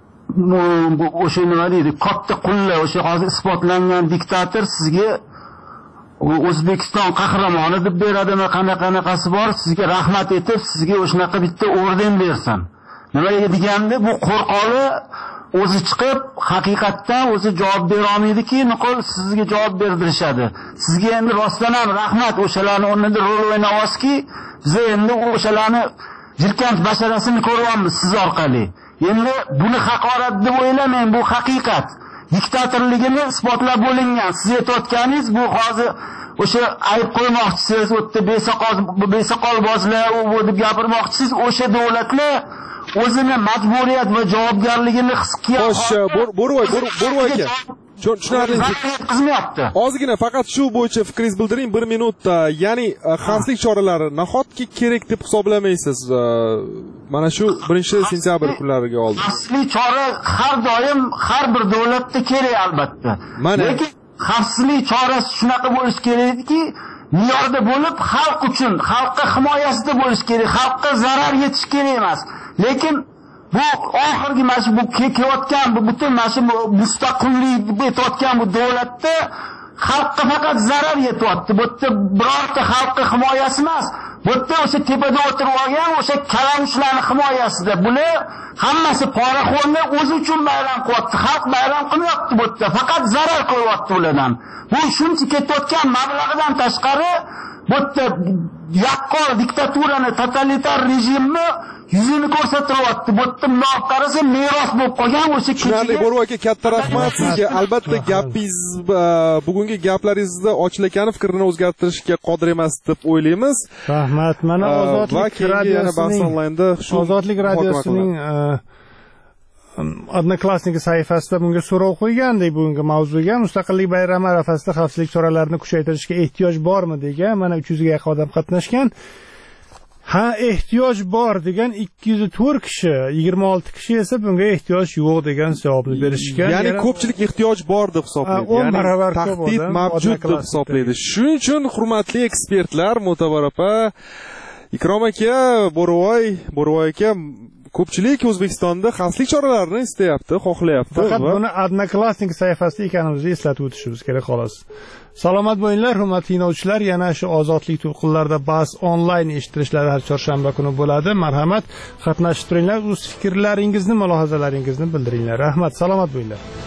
o'sha nima deydi, katta qullar, o'sha hozir isbotlangan diktator sizga O'zbekiston qahramoni deb beradimi, qanaqasi bor, sizga rahmat etib, sizga o'shanaqa bitta orden bersin. Nimaga deganda, bu qo'rqoli o'zi chiqib, haqiqatdan o'zi javob bera olmaydiki, nuqul sizga javob berdirishadi. Sizga endi rostdan ham rahmat, o'shalarni o'rnida rol o'ynayapsizki, biz endi o'shalarni jirkanch basharasini ko'ryapmiz siz orqali. Endi buni haqorat deb o'ylamang, bu haqiqat. Diktatorligini isbotlab bo'lingan. Siz aytayotganingiz bu hozir o'sha ayb qo'ymoqchisiz, o'tda besoqolbozlar u deb gapirmoqchisiz. O'sha davlatlar o'zini majburiyat va javobgarligini his qilgan. Xo'sh, Bo'rvoy aka. Tushunarli. Ozgina faqat shu bo'yicha fikringizni bildiring 1 minutda. Ya'ni xavfsizlik choralari nahotki kerak deb hisoblamaysiz? Mana shu 1-sentyabr kunlariga oldi. Xavfsizlik chora har doim har bir davlatda kerak albatta. Lekin xavfsizlik chorasi shunaqa bo'lishi kerakki, me'yorda bo'lib, xalq uchun, xalqqa himoyasida bo'lishi kerak, xalqqa zarar yetish kerak emas. Lekin bu oxirgi mana bu kelayotgan bu butun mana shu mustaqillik etayotgan bu davlatda xalqqa faqat zarar yetyapti. Bu yerda birorta xalqqa himoyasi emas. Bu yerda o'sha tepada o'tirib olgan o'sha kalamushlarning himoyasida. Bular hammasi poraxo'rlar o'zi uchun bayram qilyapti. Xalq bayram qilmayapti bu yerda. Faqat zarar ko'ryapti ulardan. Bu shuncha ketayotgan mablag'dan tashqari bu yerda yaqqol diktaturani, totalitar rejimni yuzini ko'rsatiryapti. Bu yerda mundoq qarasa meros bo'lib qolgan o'sha Tushunarli Bo'rvoy aka, katta rahmat sizga. Albatta gapingiz, bugungi gaplaringizda Ochilakani fikrini o'zgartirishga qodir emas deb o'ylaymiz. Rahmat. Mana Ozodlik radiosining Odnoklassniki sahifasida bunga so'rov qo'ygandik bugungi mavzuga. Mustaqillik bayrami arafasida xavfsizlik choralarini kuchaytirishga ehtiyoj bormi degan. Mana 300 ga yaqin odam qatnashgan. Ehtiyoj bor degan 204 kishi, 26 kishi esa bunga ehtiyoj yo'q degan javobni berishgan. Ya'ni ko'pchilik ehtiyoj bor deb hisoblaydi. Ya'ni tahdid mavjud deb hisoblaydi. Shuning uchun hurmatli ekspertlar, Mo'tabar opa, Ikrom aka, Bo'rvoy aka, ko'pchilik O'zbekistonda xavfsizlik choralarini istayapti, xohlayapti. Faqat buni Odnoklassniki sahifasida ekanimizni eslatib o'tishimiz kerak xolos. Salomat bo'linglar, hurmatli tinglovchilar. Yana shu ozodlik to'lqinlarida bahs onlayn eshittirishlari har chorshanba kuni bo'ladi. Marhamat, qatnashib turinglar, o'z fikrlaringizni, mulohazalaringizni bildiringlar. Rahmat, salomat bo'linglar.